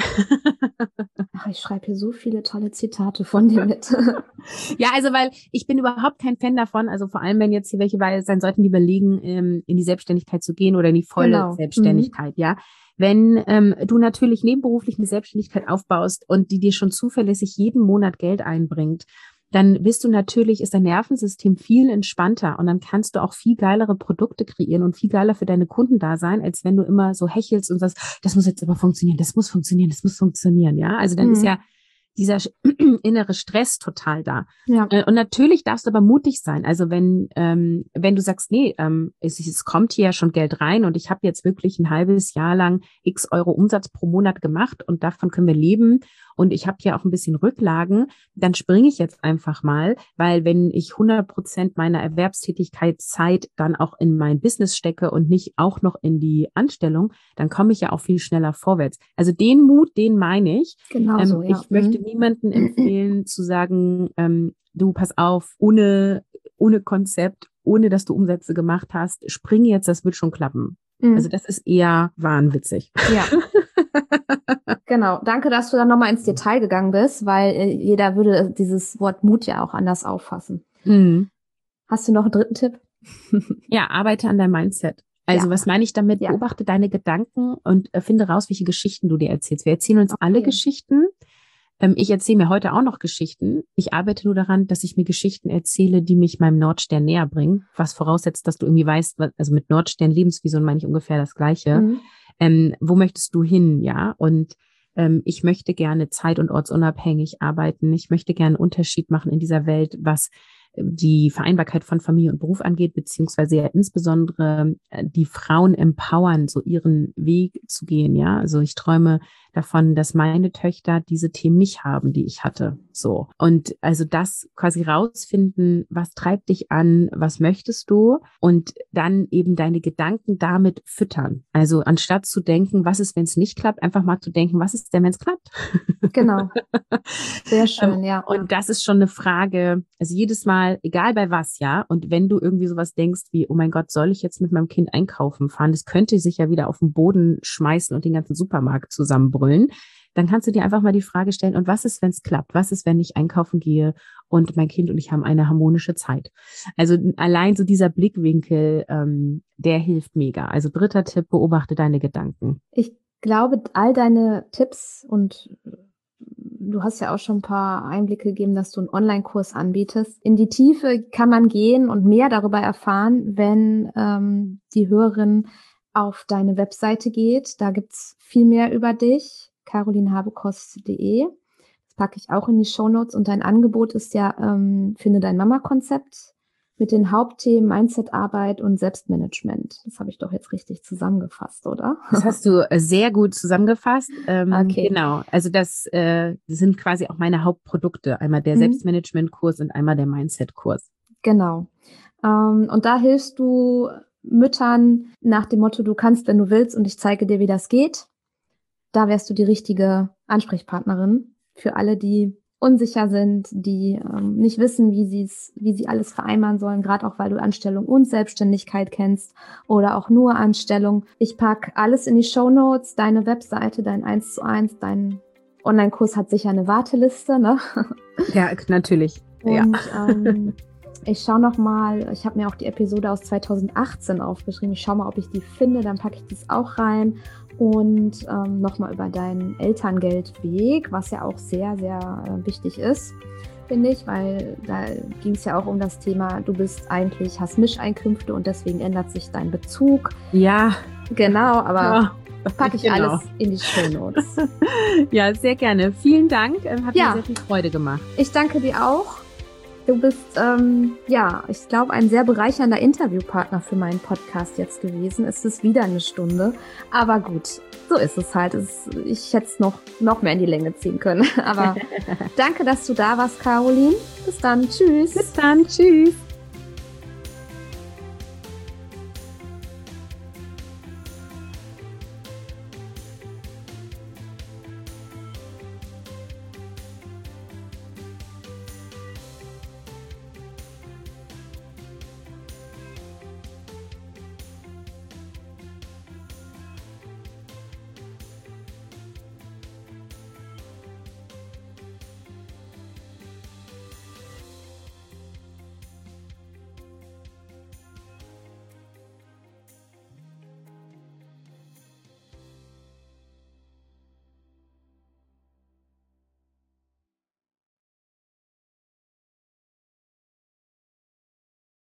Ach, ich schreibe hier so viele tolle Zitate von dir mit. Ja, also weil ich bin überhaupt kein Fan davon, also vor allem, wenn jetzt hier welche bei sein sollten, die überlegen, in die Selbstständigkeit zu gehen oder in die volle genau. Selbstständigkeit, mhm. ja. Wenn ähm, du natürlich nebenberuflich eine Selbstständigkeit aufbaust und die dir schon zuverlässig jeden Monat Geld einbringt, dann bist du natürlich, ist dein Nervensystem viel entspannter und dann kannst du auch viel geilere Produkte kreieren und viel geiler für deine Kunden da sein, als wenn du immer so hechelst und sagst, das muss jetzt aber funktionieren, das muss funktionieren, das muss funktionieren, ja. Also dann mhm. ist ja dieser innere Stress total da. Ja. Und natürlich darfst du aber mutig sein. Also wenn ähm, wenn du sagst, nee, ähm, es, es kommt hier ja schon Geld rein und ich habe jetzt wirklich ein halbes Jahr lang x Euro Umsatz pro Monat gemacht und davon können wir leben und ich habe hier auch ein bisschen Rücklagen, dann springe ich jetzt einfach mal, weil wenn ich hundert Prozent meiner Erwerbstätigkeitszeit dann auch in mein Business stecke und nicht auch noch in die Anstellung, dann komme ich ja auch viel schneller vorwärts. Also den Mut, den meine ich. Genau ähm, so, ja. Ich möchte niemanden empfehlen zu sagen, ähm, du pass auf, ohne ohne Konzept, ohne dass du Umsätze gemacht hast, spring jetzt, das wird schon klappen. Mhm. Also das ist eher wahnwitzig. Ja. Genau. Danke, dass du dann nochmal ins Detail gegangen bist, weil äh, jeder würde dieses Wort Mut ja auch anders auffassen. Mhm. Hast du noch einen dritten Tipp? Ja, arbeite an deinem Mindset. Also ja. was meine ich damit? Ja. Beobachte deine Gedanken und äh, finde raus, welche Geschichten du dir erzählst. Wir erzählen uns okay. alle Geschichten. Ähm, ich erzähle mir heute auch noch Geschichten. Ich arbeite nur daran, dass ich mir Geschichten erzähle, die mich meinem Nordstern näher bringen. Was voraussetzt, dass du irgendwie weißt, was, also mit Nordstern Lebensvision meine ich ungefähr das Gleiche. Mhm. Ähm, wo möchtest du hin? Ja, und ähm, ich möchte gerne zeit- und ortsunabhängig arbeiten. Ich möchte gerne einen Unterschied machen in dieser Welt, was die Vereinbarkeit von Familie und Beruf angeht, beziehungsweise ja insbesondere die Frauen empowern, so ihren Weg zu gehen, ja. Also ich träume davon, dass meine Töchter diese Themen nicht haben, die ich hatte, so. Und also das quasi rausfinden, was treibt dich an, was möchtest du und dann eben deine Gedanken damit füttern. Also anstatt zu denken, was ist, wenn es nicht klappt, einfach mal zu denken, was ist denn, wenn es klappt? Genau. Sehr schön, ja. Und das ist schon eine Frage, also jedes Mal, egal bei was, ja, und wenn du irgendwie sowas denkst wie, oh mein Gott, soll ich jetzt mit meinem Kind einkaufen fahren? Das könnte sich ja wieder auf den Boden schmeißen und den ganzen Supermarkt zusammenbrüllen. dann kannst du dir einfach mal die Frage stellen, und was ist, wenn es klappt? Was ist, wenn ich einkaufen gehe und mein Kind und ich haben eine harmonische Zeit? Also allein so dieser Blickwinkel, ähm, der hilft mega. Also dritter Tipp, beobachte deine Gedanken. Ich glaube, all deine Tipps, und du hast ja auch schon ein paar Einblicke gegeben, dass du einen Online-Kurs anbietest. In die Tiefe kann man gehen und mehr darüber erfahren, wenn ähm, die Hörerin auf deine Webseite geht. Da gibt's viel mehr über dich, caroline habekost punkt de. Das packe ich auch in die Shownotes. Und dein Angebot ist ja ähm, Finde dein Mama-Konzept mit den Hauptthemen Mindset-Arbeit und Selbstmanagement. Das habe ich doch jetzt richtig zusammengefasst, oder? Das hast du sehr gut zusammengefasst. Ähm, Okay. Genau, also das, äh, das sind quasi auch meine Hauptprodukte. Einmal der Mhm. Selbstmanagement-Kurs und einmal der Mindset-Kurs. Genau. Ähm, und da hilfst du Müttern nach dem Motto, du kannst, wenn du willst, und ich zeige dir, wie das geht. Da wärst du die richtige Ansprechpartnerin für alle, die unsicher sind, die ähm, nicht wissen, wie sie es, wie sie alles vereinbaren sollen, gerade auch, weil du Anstellung und Selbstständigkeit kennst oder auch nur Anstellung. Ich pack alles in die Shownotes, deine Webseite, dein eins zu eins, dein Online-Kurs hat sicher eine Warteliste, ne? Ja, natürlich. Und Ja. ähm, ich schaue noch mal, ich habe mir auch die Episode aus zweitausendachtzehn aufgeschrieben. Ich schaue mal, ob ich die finde, dann packe ich das auch rein. Und ähm, nochmal über deinen Elterngeldweg, was ja auch sehr, sehr äh, wichtig ist, finde ich, weil da ging es ja auch um das Thema, du bist eigentlich, hast Mischeinkünfte und deswegen ändert sich dein Bezug. Ja. Genau, aber Ja, packe ich genau. alles in die Shownotes. Ja, sehr gerne. Vielen Dank. Ähm, Hat Ja. mir sehr viel Freude gemacht. Ich danke dir auch. Du bist, ähm, ja, ich glaube, ein sehr bereichernder Interviewpartner für meinen Podcast jetzt gewesen. Es ist wieder eine Stunde, aber gut, so ist es halt. Es, ich hätte es noch, noch mehr in die Länge ziehen können. Aber danke, dass du da warst, Caroline. Bis dann. Tschüss. Bis dann. Tschüss.